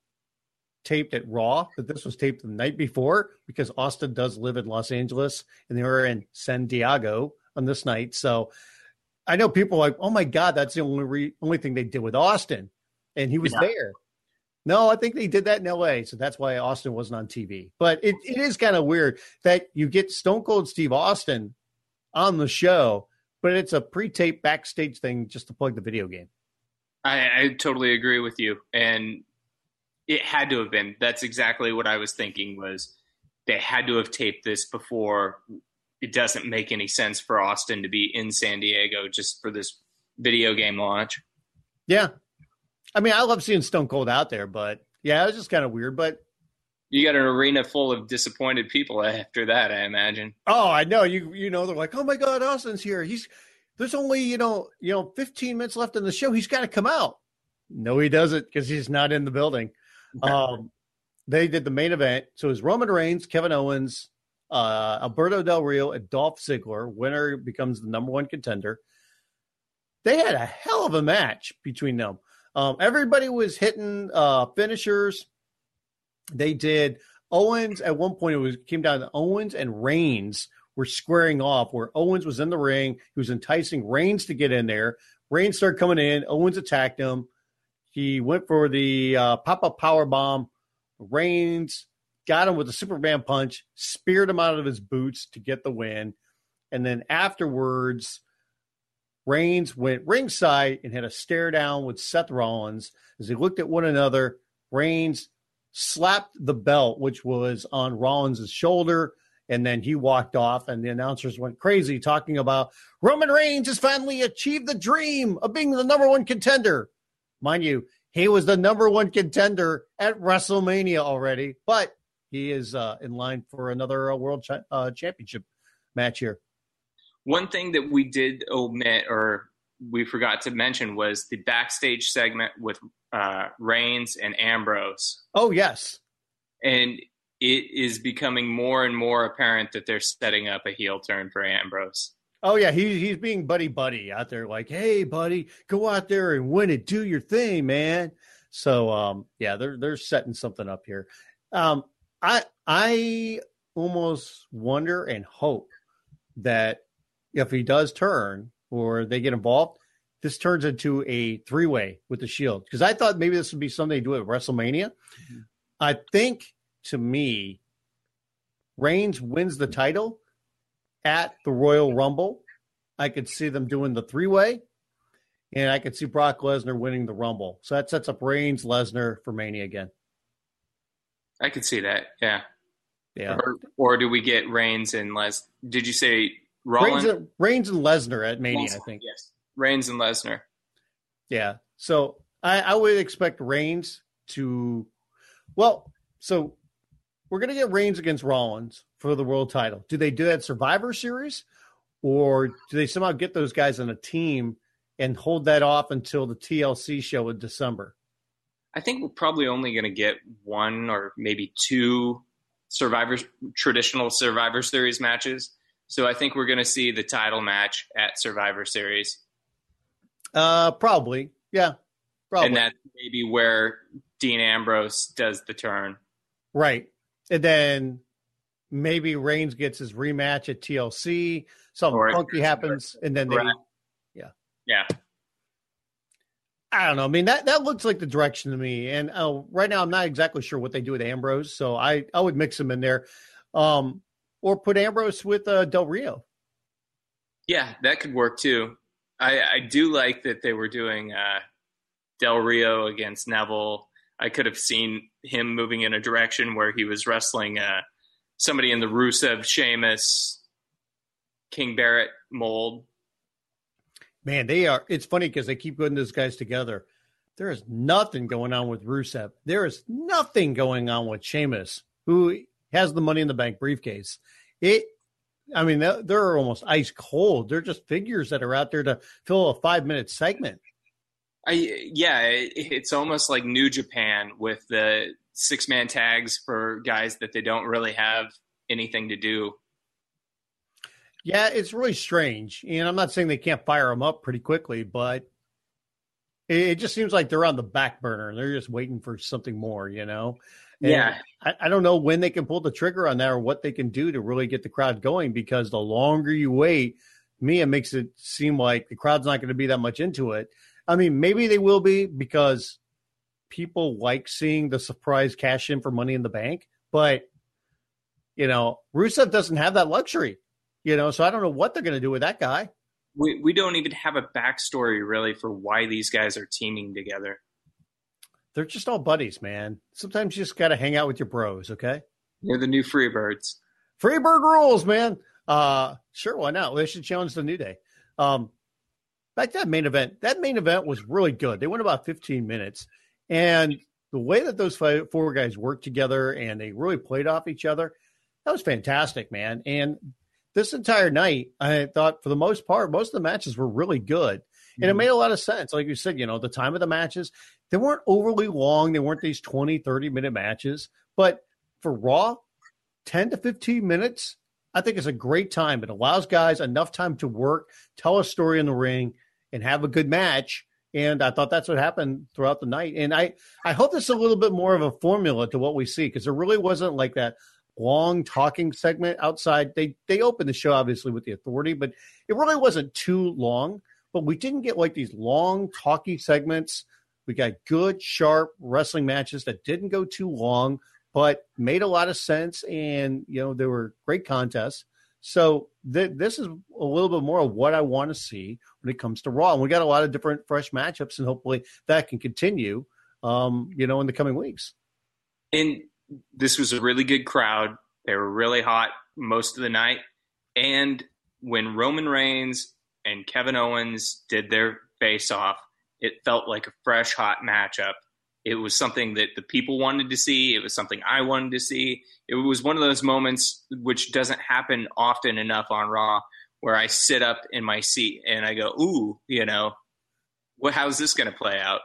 taped at Raw, that this was taped the night before, because Austin does live in Los Angeles and they were in San Diego on this night. So I know people are like, oh my God, that's the only re- only thing they did with Austin, and he was yeah. there. No, I think they did that in L A, so that's why Austin wasn't on T V. But it, it is kind of weird that you get Stone Cold Steve Austin on the show, but it's a pre-taped backstage thing just to plug the video game. I, I totally agree with you, and it had to have been. That's exactly what I was thinking, was they had to have taped this before. It doesn't make any sense for Austin to be in San Diego just for this video game launch. Yeah. I mean, I love seeing Stone Cold out there, but yeah, it was just kind of weird. But you got an arena full of disappointed people after that, I imagine. Oh, I know. You you know, they're like, oh my God, Austin's here. He's there's only, you know, you know, fifteen minutes left in the show. He's got to come out. No, he doesn't, because he's not in the building. um, they did the main event. So it was Roman Reigns, Kevin Owens, uh, Alberto Del Rio, and Dolph Ziggler. Winner becomes the number one contender. They had a hell of a match between them. Um, everybody was hitting uh, finishers. They did Owens at one point. It was came down to Owens and Reigns were squaring off, where Owens was in the ring. He was enticing Reigns to get in there. Reigns started coming in. Owens attacked him. He went for the uh, pop-up power bomb. Reigns got him with a Superman punch, speared him out of his boots to get the win. And then afterwards, Reigns went ringside and had a stare down with Seth Rollins. As they looked at one another, Reigns slapped the belt, which was on Rollins' shoulder, and then he walked off, and the announcers went crazy talking about Roman Reigns has finally achieved the dream of being the number one contender. Mind you, he was the number one contender at WrestleMania already, but he is uh, in line for another uh, world cha- uh, championship match here. One thing that we did omit, or we forgot to mention, was the backstage segment with uh, Reigns and Ambrose. Oh, yes. And it is becoming more and more apparent that they're setting up a heel turn for Ambrose. Oh, yeah. He, he's being buddy-buddy out there, like, hey, buddy, go out there and win it. Do your thing, man. So, um, yeah, they're they're setting something up here. Um, I I almost wonder and hope that if he does turn or they get involved, this turns into a three-way with the Shield. Because I thought maybe this would be something to do at WrestleMania. Mm-hmm. I think, to me, Reigns wins the title at the Royal Rumble. I could see them doing the three-way, and I could see Brock Lesnar winning the Rumble. So that sets up Reigns, Lesnar for Mania again. I could see that, yeah. Yeah. Or, or do we get Reigns and Les? Did you say Rollins? Reigns and, Reigns and Lesnar at Mania, Lesnar, I think. Yes, Reigns and Lesnar. Yeah. So I, I would expect Reigns to – well, so we're going to get Reigns against Rollins for the world title. Do they do that Survivor Series, or do they somehow get those guys on a team and hold that off until the T L C show in December? I think we're probably only going to get one or maybe two Survivor traditional Survivor Series matches. So I think we're going to see the title match at Survivor Series. Uh, probably, yeah, probably. And that's maybe where Dean Ambrose does the turn, right? And then maybe Reigns gets his rematch at T L C. Something or funky happens, and then they, right. yeah, yeah. I don't know. I mean, that, that looks like the direction to me. And uh, right now, I'm not exactly sure what they do with Ambrose, so I, I would mix him in there, um, or put Ambrose with uh, Del Rio. Yeah, that could work too. I, I do like that they were doing uh, Del Rio against Neville. I could have seen him moving in a direction where he was wrestling uh, somebody in the Rusev, Sheamus King Barrett mold. Man, they are. It's funny because they keep putting those guys together. There is nothing going on with Rusev. There is nothing going on with Sheamus, who has the Money in the Bank briefcase. It, I mean, they're almost ice cold. They're just figures that are out there to fill a five minute segment. I, yeah, it, it's almost like New Japan with the six man tags for guys that they don't really have anything to do. Yeah, it's really strange. And I'm not saying they can't fire them up pretty quickly, but it, it just seems like they're on the back burner and they're just waiting for something more, you know? And yeah. I, I don't know when they can pull the trigger on that or what they can do to really get the crowd going, because the longer you wait, me, it makes it seem like the crowd's not going to be that much into it. I mean, maybe they will be because people like seeing the surprise cash in for Money in the Bank, but, you know, Rusev doesn't have that luxury. You know, so I don't know what they're going to do with that guy. We we don't even have a backstory really for why these guys are teaming together. They're just all buddies, man. Sometimes you just got to hang out with your bros, okay? They're the new Freebirds. Freebird rules, man. Uh, sure, why not? Well, they should challenge the New Day. Um, back to that main event. That main event was really good. They went about fifteen minutes. And the way that those five, four guys worked together and they really played off each other, that was fantastic, man. And this entire night, I thought for the most part, most of the matches were really good. And mm-hmm. it made a lot of sense. Like you said, you know, the time of the matches, they weren't overly long. They weren't these twenty, thirty minute matches. But for Raw, ten to fifteen minutes, I think it's a great time. It allows guys enough time to work, tell a story in the ring, and have a good match. And I thought that's what happened throughout the night. And I, I hope this is a little bit more of a formula to what we see, because there really wasn't like that long talking segment outside. They they opened the show obviously with the Authority, but it really wasn't too long. But we didn't get like these long talky segments. We got good, sharp wrestling matches that didn't go too long, but made a lot of sense. And, you know, there were great contests. So th- this is a little bit more of what I want to see when it comes to Raw. And we got a lot of different fresh matchups, and hopefully that can continue, um, you know, in the coming weeks. And this was a really good crowd. They were really hot most of the night. And when Roman Reigns and Kevin Owens did their face-off, it felt like a fresh, hot matchup. It was something that the people wanted to see. It was something I wanted to see. It was one of those moments which doesn't happen often enough on Raw, where I sit up in my seat and I go, ooh, you know, what, how's this going to play out?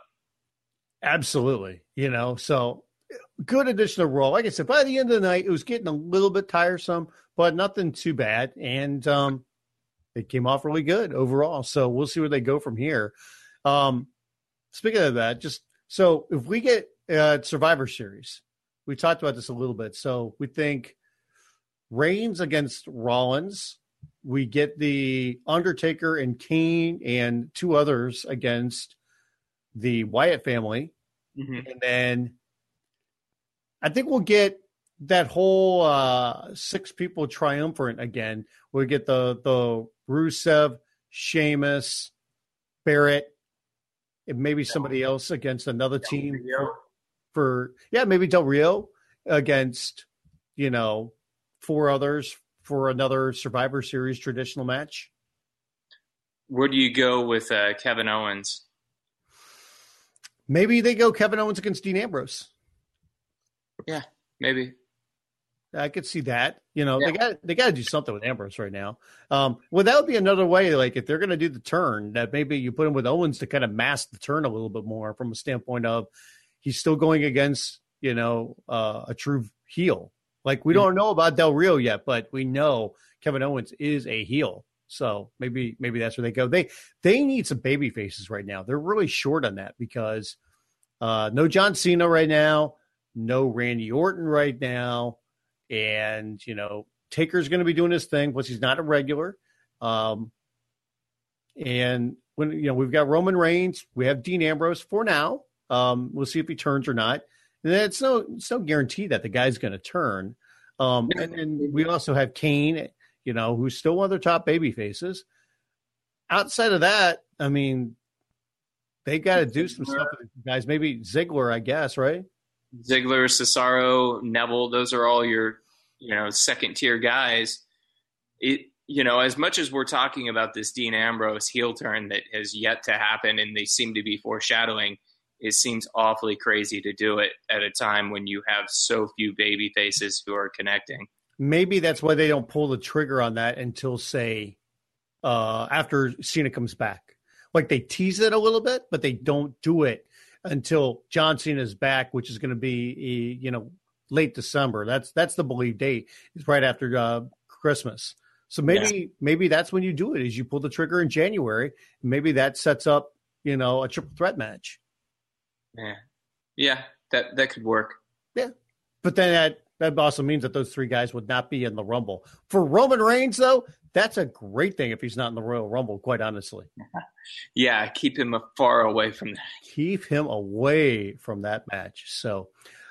Absolutely. You know, so good addition to Raw. Like I said, by the end of the night, it was getting a little bit tiresome, but nothing too bad. And um, it came off really good overall. So we'll see where they go from here. Um, speaking of that, just so if we get uh, Survivor Series, we talked about this a little bit. So we think Reigns against Rollins. We get the Undertaker and Kane and two others against the Wyatt family. Mm-hmm. And then I think we'll get that whole uh, six people triumvirate again. We'll get the, the Rusev, Sheamus, Barrett, and maybe somebody else against another Del team for, for, yeah, maybe Del Rio against, you know, four others for another Survivor Series traditional match. Where do you go with uh, Kevin Owens? Maybe they go Kevin Owens against Dean Ambrose. Yeah, maybe. I could see that. You know, yeah. they got they got to do something with Ambrose right now. Um, well, that would be another way. Like if they're going to do the turn, that maybe you put him with Owens to kind of mask the turn a little bit more from a standpoint of he's still going against, you know, uh, a true heel. Like we mm-hmm. don't know about Del Rio yet, but we know Kevin Owens is a heel. So maybe maybe that's where they go. They they need some baby faces right now. They're really short on that because uh, no John Cena right now, no Randy Orton right now. And, you know, Taker's going to be doing his thing, plus he's not a regular. Um, and when, you know, we've got Roman Reigns, we have Dean Ambrose for now. Um, we'll see if he turns or not. And then it's no, it's no guarantee that the guy's going to turn. Um, and, and we also have Kane, you know, who's still one of their top baby faces. Outside of that, I mean, they got to do some stuff with the guys. Maybe Ziggler, I guess, right? Ziggler, Cesaro, Neville, those are all your, you know, second tier guys. It you know, as much as we're talking about this Dean Ambrose heel turn that has yet to happen and they seem to be foreshadowing, it seems awfully crazy to do it at a time when you have so few baby faces who are connecting. Maybe that's why they don't pull the trigger on that until, say, uh, after Cena comes back. Like they tease it a little bit, but they don't do it until John Cena's back, which is going to be, you know, late December. That's that's the believed date. It's right after uh, Christmas. So maybe yeah. maybe that's when you do it, is you pull the trigger in January. Maybe that sets up, you know, a triple threat match. Yeah, yeah, that that could work. Yeah, but then that that also means that those three guys would not be in the Rumble. For Roman Reigns, though, that's a great thing if he's not in the Royal Rumble. Quite honestly. Yeah, keep him far away from that. Keep him away from that match. So,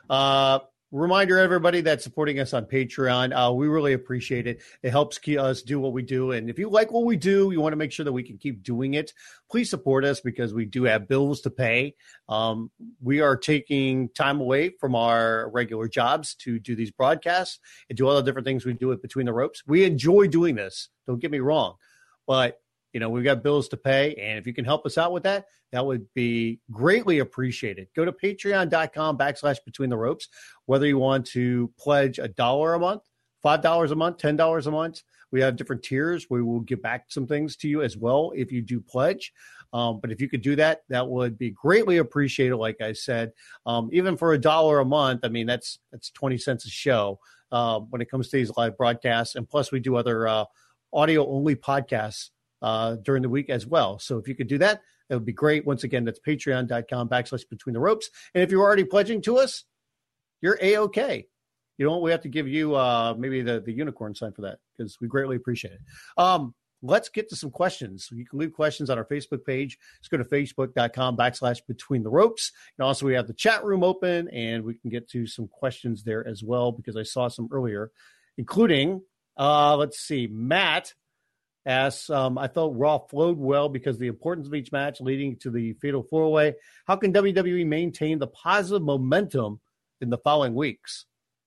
uh, reminder, everybody that's supporting us on Patreon, uh, we really appreciate it. It helps keep us do what we do. And if you like what we do, you want to make sure that we can keep doing it, please support us because we do have bills to pay. Um, we are taking time away from our regular jobs to do these broadcasts and do all the different things we do it Between the Ropes. We enjoy doing this. Don't get me wrong. But, you know, we've got bills to pay. And if you can help us out with that, that would be greatly appreciated. Go to patreon.com backslash between the ropes, whether you want to pledge a dollar a month, five dollars a month, ten dollars a month. We have different tiers. We will give back some things to you as well if you do pledge. Um, but if you could do that, that would be greatly appreciated. Like I said, um, even for a dollar a month, I mean, that's, that's twenty cents a show uh, when it comes to these live broadcasts. And plus we do other uh, audio only podcasts uh, during the week as well. So if you could do that, that would be great. Once again, that's patreon.com backslash between the ropes. And if you're already pledging to us, you're A-okay. You know what? We have to give you uh, maybe the, the unicorn sign for that because we greatly appreciate it. Um, let's get to some questions. You can leave questions on our Facebook page. Just go to facebook.com backslash between the ropes. And also we have the chat room open and we can get to some questions there as well because I saw some earlier, including, uh, let's see, Matt asks, um, I felt Raw flowed well because of the importance of each match leading to the fatal four-way. How can W W E maintain the positive momentum in the following weeks?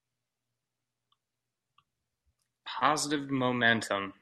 Positive momentum.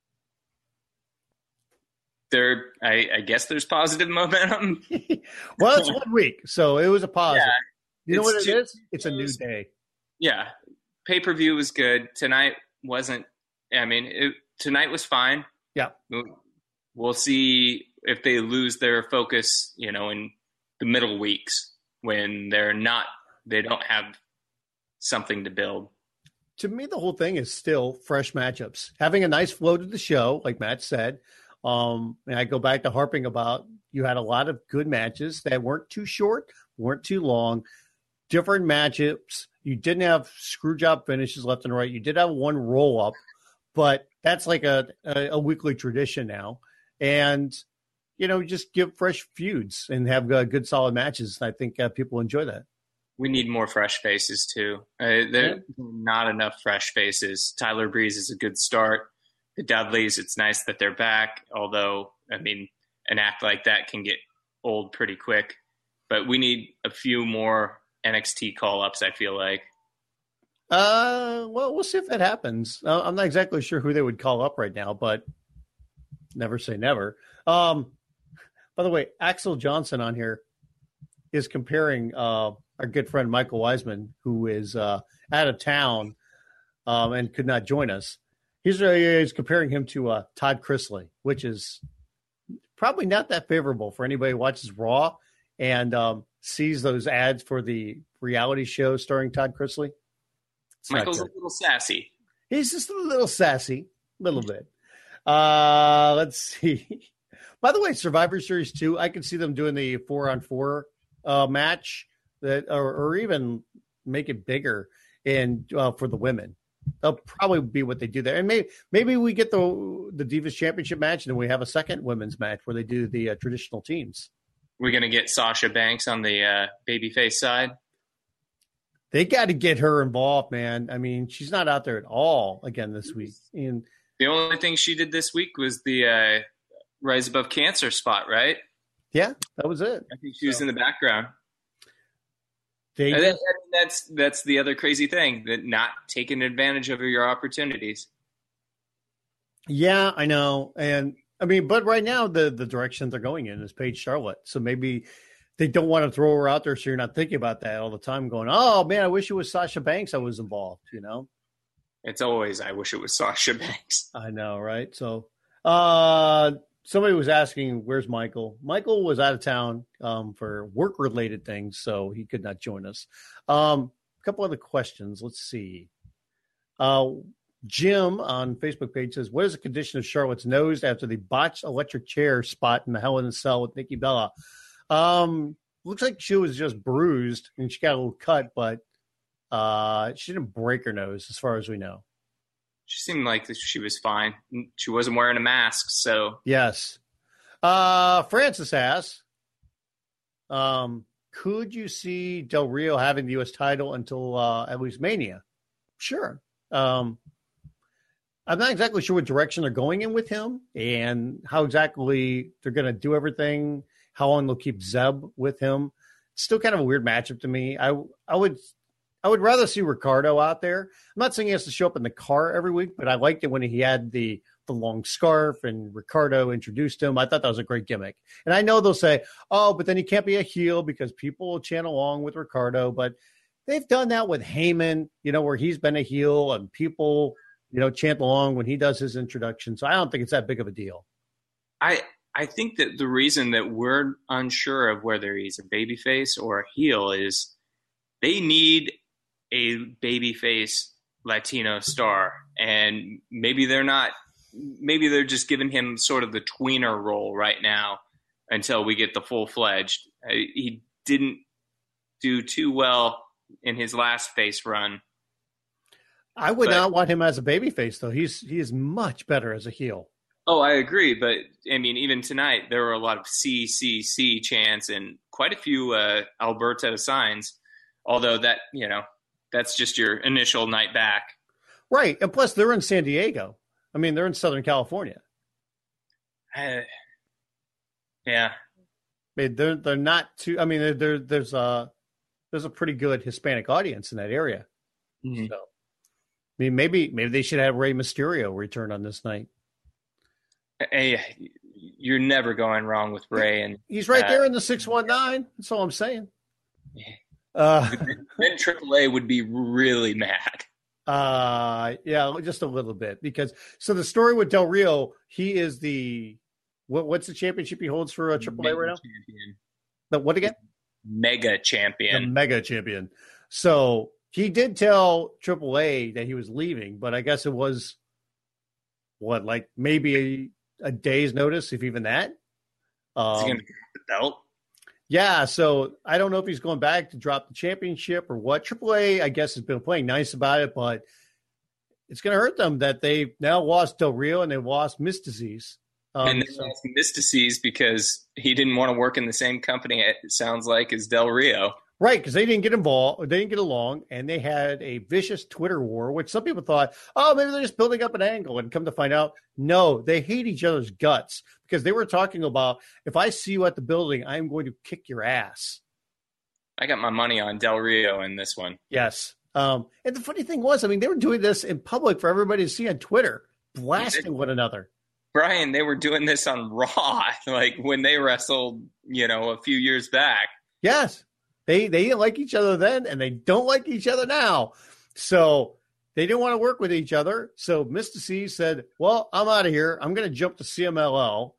There, I, I guess there's positive momentum. Well, it's one week, so it was a positive. Yeah, you know what it two, is? It's a new day. Yeah. Pay-per-view was good. Tonight wasn't, I mean, it, tonight was fine. Yeah. We'll see if they lose their focus, you know, in the middle weeks when they're not, they don't have something to build. To me, the whole thing is still fresh matchups. Having a nice flow to the show, like Matt said. Um, and I go back to harping about you had a lot of good matches that weren't too short, weren't too long, different matchups. You didn't have screw job finishes left and right. You did have one roll up, but that's like a, a, a weekly tradition now. And, you know, just give fresh feuds and have uh, good, solid matches. I think uh, people enjoy that. We need more fresh faces, too. Uh, there yeah. not enough fresh faces. Tyler Breeze is a good start. The Dudleys, it's nice that they're back, although, I mean, an act like that can get old pretty quick. But we need a few more N X T call-ups, I feel like. Uh, well, we'll see if that happens. Uh, I'm not exactly sure who they would call up right now, but never say never. Um, by the way, Axel Johnson on here is comparing uh, our good friend Michael Wiseman, who is uh, out of town um, and could not join us. He's, uh, he's comparing him to uh, Todd Chrisley, which is probably not that favorable for anybody who watches Raw and um, sees those ads for the reality show starring Todd Chrisley. It's Michael's a little sassy. He's just a little sassy, a little bit. Uh, let's see. By the way, Survivor Series two, I can see them doing the four-on-four uh, match that, or, or even make it bigger and uh, for the women. That'll probably be what they do there. And maybe maybe we get the the Divas Championship match and then we have a second women's match where they do the uh, traditional teams. We're going to get Sasha Banks on the uh, babyface side. They got to get her involved, man. I mean, she's not out there at all again this week. And the only thing she did this week was the uh, Rise Above Cancer spot, right? Yeah, that was it. I think she was so in the background. They that, that's that's the other crazy thing, that not taking advantage of your opportunities. Yeah, I know. And I mean, but right now the the direction they're going in is Paige Charlotte. So maybe they don't want to throw her out there so you're not thinking about that all the time going, oh man, I wish it was Sasha Banks I was involved, you know? It's always, I wish it was Sasha Banks. I know, right? So uh somebody was asking, where's Michael? Michael was out of town um, for work-related things, so he could not join us. Um, a couple other questions. Let's see. Uh, Jim on Facebook page says, what is the condition of Charlotte's nose after the botched electric chair spot in the Hell in a Cell with Nikki Bella? Um, looks like she was just bruised and she got a little cut, but uh, she didn't break her nose as far as we know. She seemed like she was fine. She wasn't wearing a mask, so. Yes. Uh, Francis asks, um, could you see Del Rio having the U S title until uh, at least Mania? Sure. Um, I'm not exactly sure what direction they're going in with him and how exactly they're going to do everything, how long they'll keep Zeb with him. It's still kind of a weird matchup to me. I I would I would rather see Ricardo out there. I'm not saying he has to show up in the car every week, but I liked it when he had the the long scarf and Ricardo introduced him. I thought that was a great gimmick. And I know they'll say, oh, but then he can't be a heel because people will chant along with Ricardo. But they've done that with Heyman, you know, where he's been a heel and people, you know, chant along when he does his introduction. So I don't think it's that big of a deal. I I think that the reason that we're unsure of whether he's a babyface or a heel is they need a babyface Latino star. And maybe they're not, maybe they're just giving him sort of the tweener role right now until we get the full-fledged. Uh, he didn't do too well in his last face run. I would but, not want him as a babyface, though. He's he is much better as a heel. Oh, I agree. But, I mean, even tonight, there were a lot of C, C, C chants and quite a few uh, Alberto signs, although that, you know, that's just your initial night back. Right. And plus, they're in San Diego. I mean, they're in Southern California. Uh, yeah. I mean, they're, they're not too – I mean, they're, they're, there's, a, there's a pretty good Hispanic audience in that area. Mm-hmm. So, I mean, maybe maybe they should have Rey Mysterio return on this night. Hey, you're never going wrong with Rey. And he's right uh, there in the six one nine. That's all I'm saying. Yeah. Uh, then Triple A would be really mad. Uh, yeah, just a little bit because so the story with Del Rio, he is the what, what's the championship he holds for uh, Triple A right now? Champion. The what again? Mega champion. The mega champion. So he did tell Triple A that he was leaving, but I guess it was what like maybe a, a day's notice, if even that. Um, is he gonna get the belt? Yeah, so I don't know if he's going back to drop the championship or what. Triple A, I guess, has been playing nice about it, but it's going to hurt them that they've now lost Del Rio and they've lost Mystices. Um, and they so. lost Mystices because he didn't want to work in the same company, it sounds like, as Del Rio. Right, because they didn't get involved, they didn't get along, and they had a vicious Twitter war, which some people thought, oh, maybe they're just building up an angle, and come to find out, no, they hate each other's guts, because they were talking about, if I see you at the building, I'm going to kick your ass. I got my money on Del Rio in this one. Yes. Um, and the funny thing was, I mean, they were doing this in public for everybody to see on Twitter, blasting one another. Brian, they were doing this on Raw, like when they wrestled, you know, a few years back. Yes. They they didn't like each other then, and they don't like each other now. So they didn't want to work with each other. So Mister C said, well, I'm out of here. I'm going to jump to C M L L.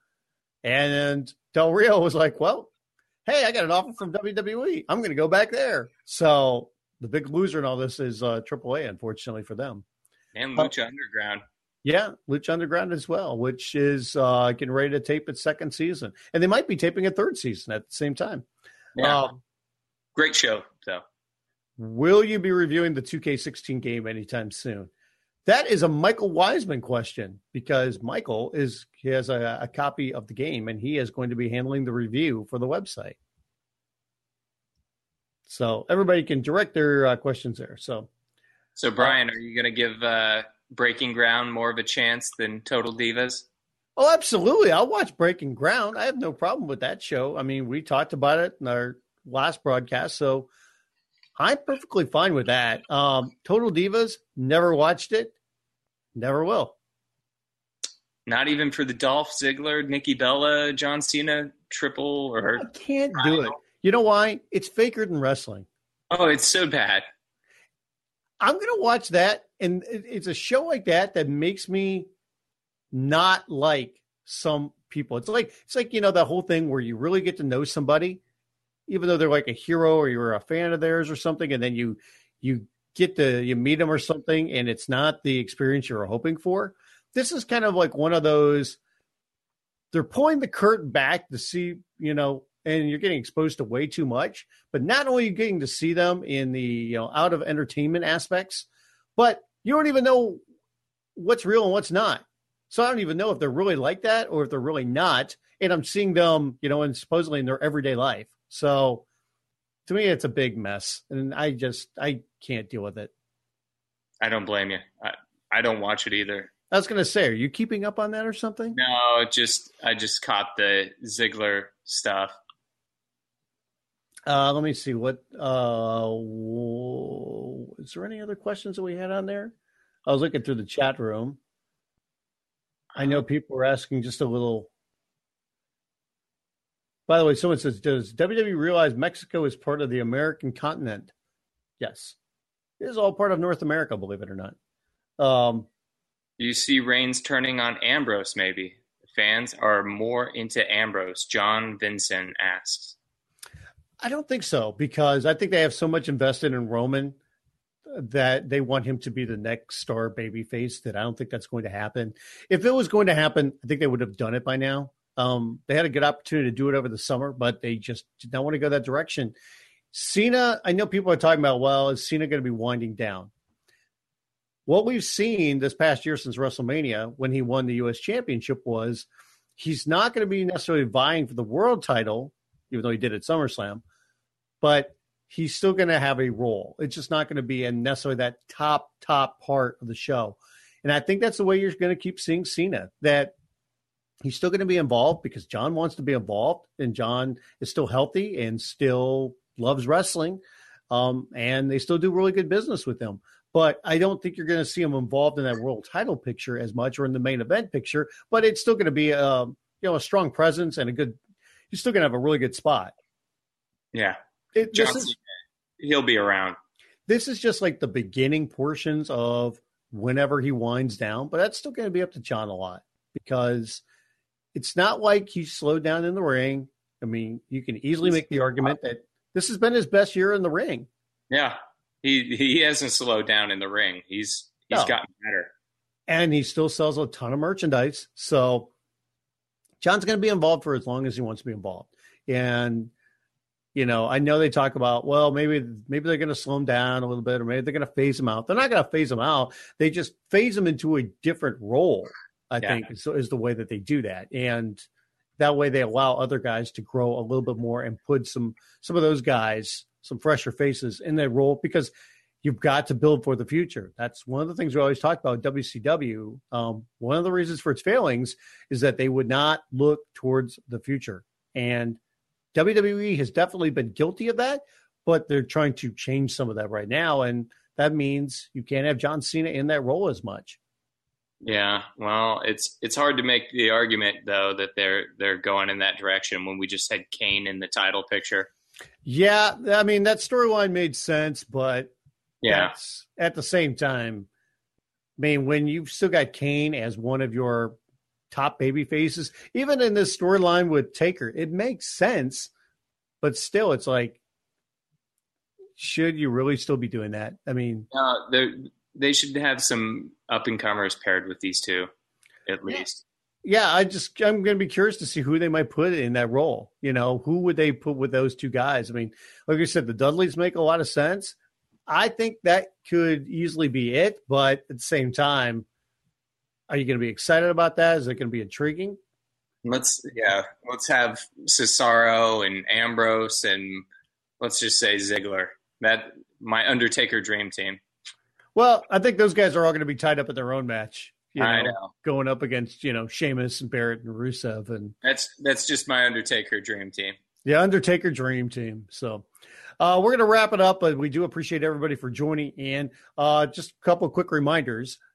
And Del Rio was like, well, hey, I got an offer from W W E. I'm going to go back there. So the big loser in all this is uh, Triple A, unfortunately for them. And Lucha uh, Underground. Yeah, Lucha Underground as well, which is uh, getting ready to tape its second season. And they might be taping a third season at the same time. Yeah. Um, Great show, though. Will you be reviewing the two K sixteen game anytime soon? That is a Michael Wiseman question because Michael is he has a, a copy of the game and he is going to be handling the review for the website. So everybody can direct their uh, questions there. So, so Brian, uh, are you going to give uh, Breaking Ground more of a chance than Total Divas? Oh, absolutely. I'll watch Breaking Ground. I have no problem with that show. I mean, we talked about it in our last broadcast, so I'm perfectly fine with that. Um, Total Divas, never watched it, never will. Not even for the Dolph Ziggler, Nikki Bella, John Cena triple or I can't do it. You know why? It's faker than wrestling. Oh, it's so bad. I'm going to watch that, and it's a show like that that makes me not like some people. It's like it's like you know that whole thing where you really get to know somebody, even though they're like a hero or you're a fan of theirs or something, and then you you get to you meet them or something, and it's not the experience you were hoping for. This is kind of like one of those. They're pulling the curtain back to see, you know, and you're getting exposed to way too much. But not only are you getting to see them in the, you know, out of entertainment aspects, but you don't even know what's real and what's not. So I don't even know if they're really like that or if they're really not. And I'm seeing them, you know, and supposedly in their everyday life. So to me, it's a big mess. And I just, I can't deal with it. I don't blame you. I, I don't watch it either. I was going to say, are you keeping up on that or something? No, just I just caught the Ziggler stuff. Uh, let me see. What uh, whoa, is there any other questions that we had on there? I was looking through the chat room. I know people were asking just a little. By the way, someone says, does W W E realize Mexico is part of the American continent? Yes. It is all part of North America, believe it or not. Um, Do you see Reigns turning on Ambrose, maybe? Fans are more into Ambrose, John Vincent asks. I don't think so, because I think they have so much invested in Roman that they want him to be the next star babyface that I don't think that's going to happen. If it was going to happen, I think they would have done it by now. Um, they had a good opportunity to do it over the summer, but they just did not want to go that direction. Cena, I know people are talking about, well, is Cena going to be winding down? What we've seen this past year since WrestleMania, when he won the U S Championship, was he's not going to be necessarily vying for the world title, even though he did at SummerSlam, but he's still going to have a role. It's just not going to be in necessarily that top, top part of the show. And I think that's the way you're going to keep seeing Cena, that he's still going to be involved because John wants to be involved, and John is still healthy and still loves wrestling, um, and they still do really good business with him. But I don't think you're going to see him involved in that world title picture as much, or in the main event picture. But it's still going to be a, you know, a strong presence and a good. He's still going to have a really good spot. Yeah, it, this is, he'll be around. This is just like the beginning portions of whenever he winds down, but that's still going to be up to John a lot, because it's not like he's slowed down in the ring. I mean, you can easily make the argument that this has been his best year in the ring. Yeah. He he hasn't slowed down in the ring. He's he's no. gotten better. And he still sells a ton of merchandise. So John's going to be involved for as long as he wants to be involved. And, you know, I know they talk about, well, maybe maybe they're going to slow him down a little bit, or maybe they're going to phase him out. They're not going to phase him out. They just phase him into a different role, I yeah. think, is, is the way that they do that. And that way they allow other guys to grow a little bit more and put some some of those guys, some fresher faces in that role, because you've got to build for the future. That's one of the things we always talk about W C W. Um, one of the reasons for its failings is that they would not look towards the future. And W W E has definitely been guilty of that, but they're trying to change some of that right now. And that means you can't have John Cena in that role as much. Yeah, well, it's it's hard to make the argument, though, that they're they're going in that direction when we just had Kane in the title picture. Yeah, I mean, that storyline made sense, but yeah, that's, at the same time, I mean, when you've still got Kane as one of your top baby faces, even in this storyline with Taker, it makes sense, but still, it's like, should you really still be doing that? I mean, uh, they should have some up-and-comers paired with these two, at least. Yeah, I just I'm going to be curious to see who they might put in that role. You know, who would they put with those two guys? I mean, like I said, the Dudleys make a lot of sense. I think that could easily be it, but at the same time, are you going to be excited about that? Is it going to be intriguing? Let's yeah, let's have Cesaro and Ambrose, and let's just say Ziggler. That my Undertaker dream team. Well, I think those guys are all going to be tied up in their own match. You know, I know. Going up against, you know, Sheamus and Barrett and Rusev. And that's that's just my Undertaker dream team. Yeah, Undertaker dream team. So uh, we're going to wrap it up, but we do appreciate everybody for joining in. Uh, just a couple of quick reminders.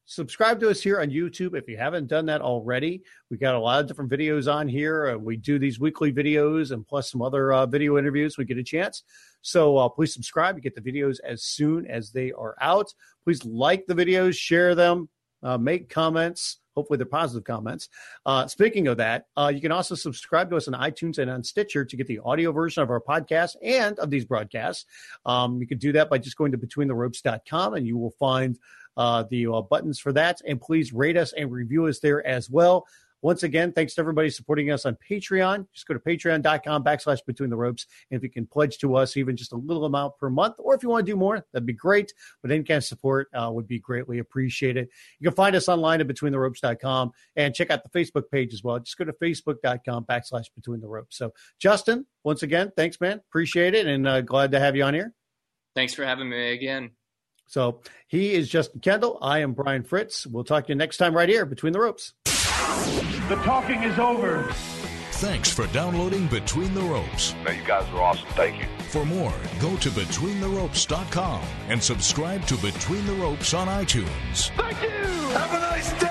subscribe to us here on YouTube if you haven't done that already. We got a lot of different videos on here. Uh, we do these weekly videos and plus some other uh, video interviews. We get a chance. So uh, please subscribe. You get the videos as soon as they are out. Please like the videos, share them, uh, make comments. Hopefully they're positive comments. Uh, speaking of that, uh, you can also subscribe to us on iTunes and on Stitcher to get the audio version of our podcast and of these broadcasts. Um, you can do that by just going to between the ropes dot com, and you will find uh, the uh, buttons for that. And please rate us and review us there as well. Once again, thanks to everybody supporting us on Patreon. Just go to patreon.com backslash between the ropes. And if you can pledge to us even just a little amount per month, or if you want to do more, that'd be great. But any kind of support uh, would be greatly appreciated. You can find us online at between the ropes dot com and check out the Facebook page as well. Just go to facebook.com backslash between the ropes. So, Justin, once again, thanks, man. Appreciate it. And uh, glad to have you on here. Thanks for having me again. So he is Justin Kendall. I am Brian Fritz. We'll talk to you next time right here, Between the Ropes. The talking is over. Thanks for downloading Between the Ropes. No, you guys are awesome. Thank you. For more, go to between the ropes dot com and subscribe to Between the Ropes on iTunes. Thank you. Have a nice day.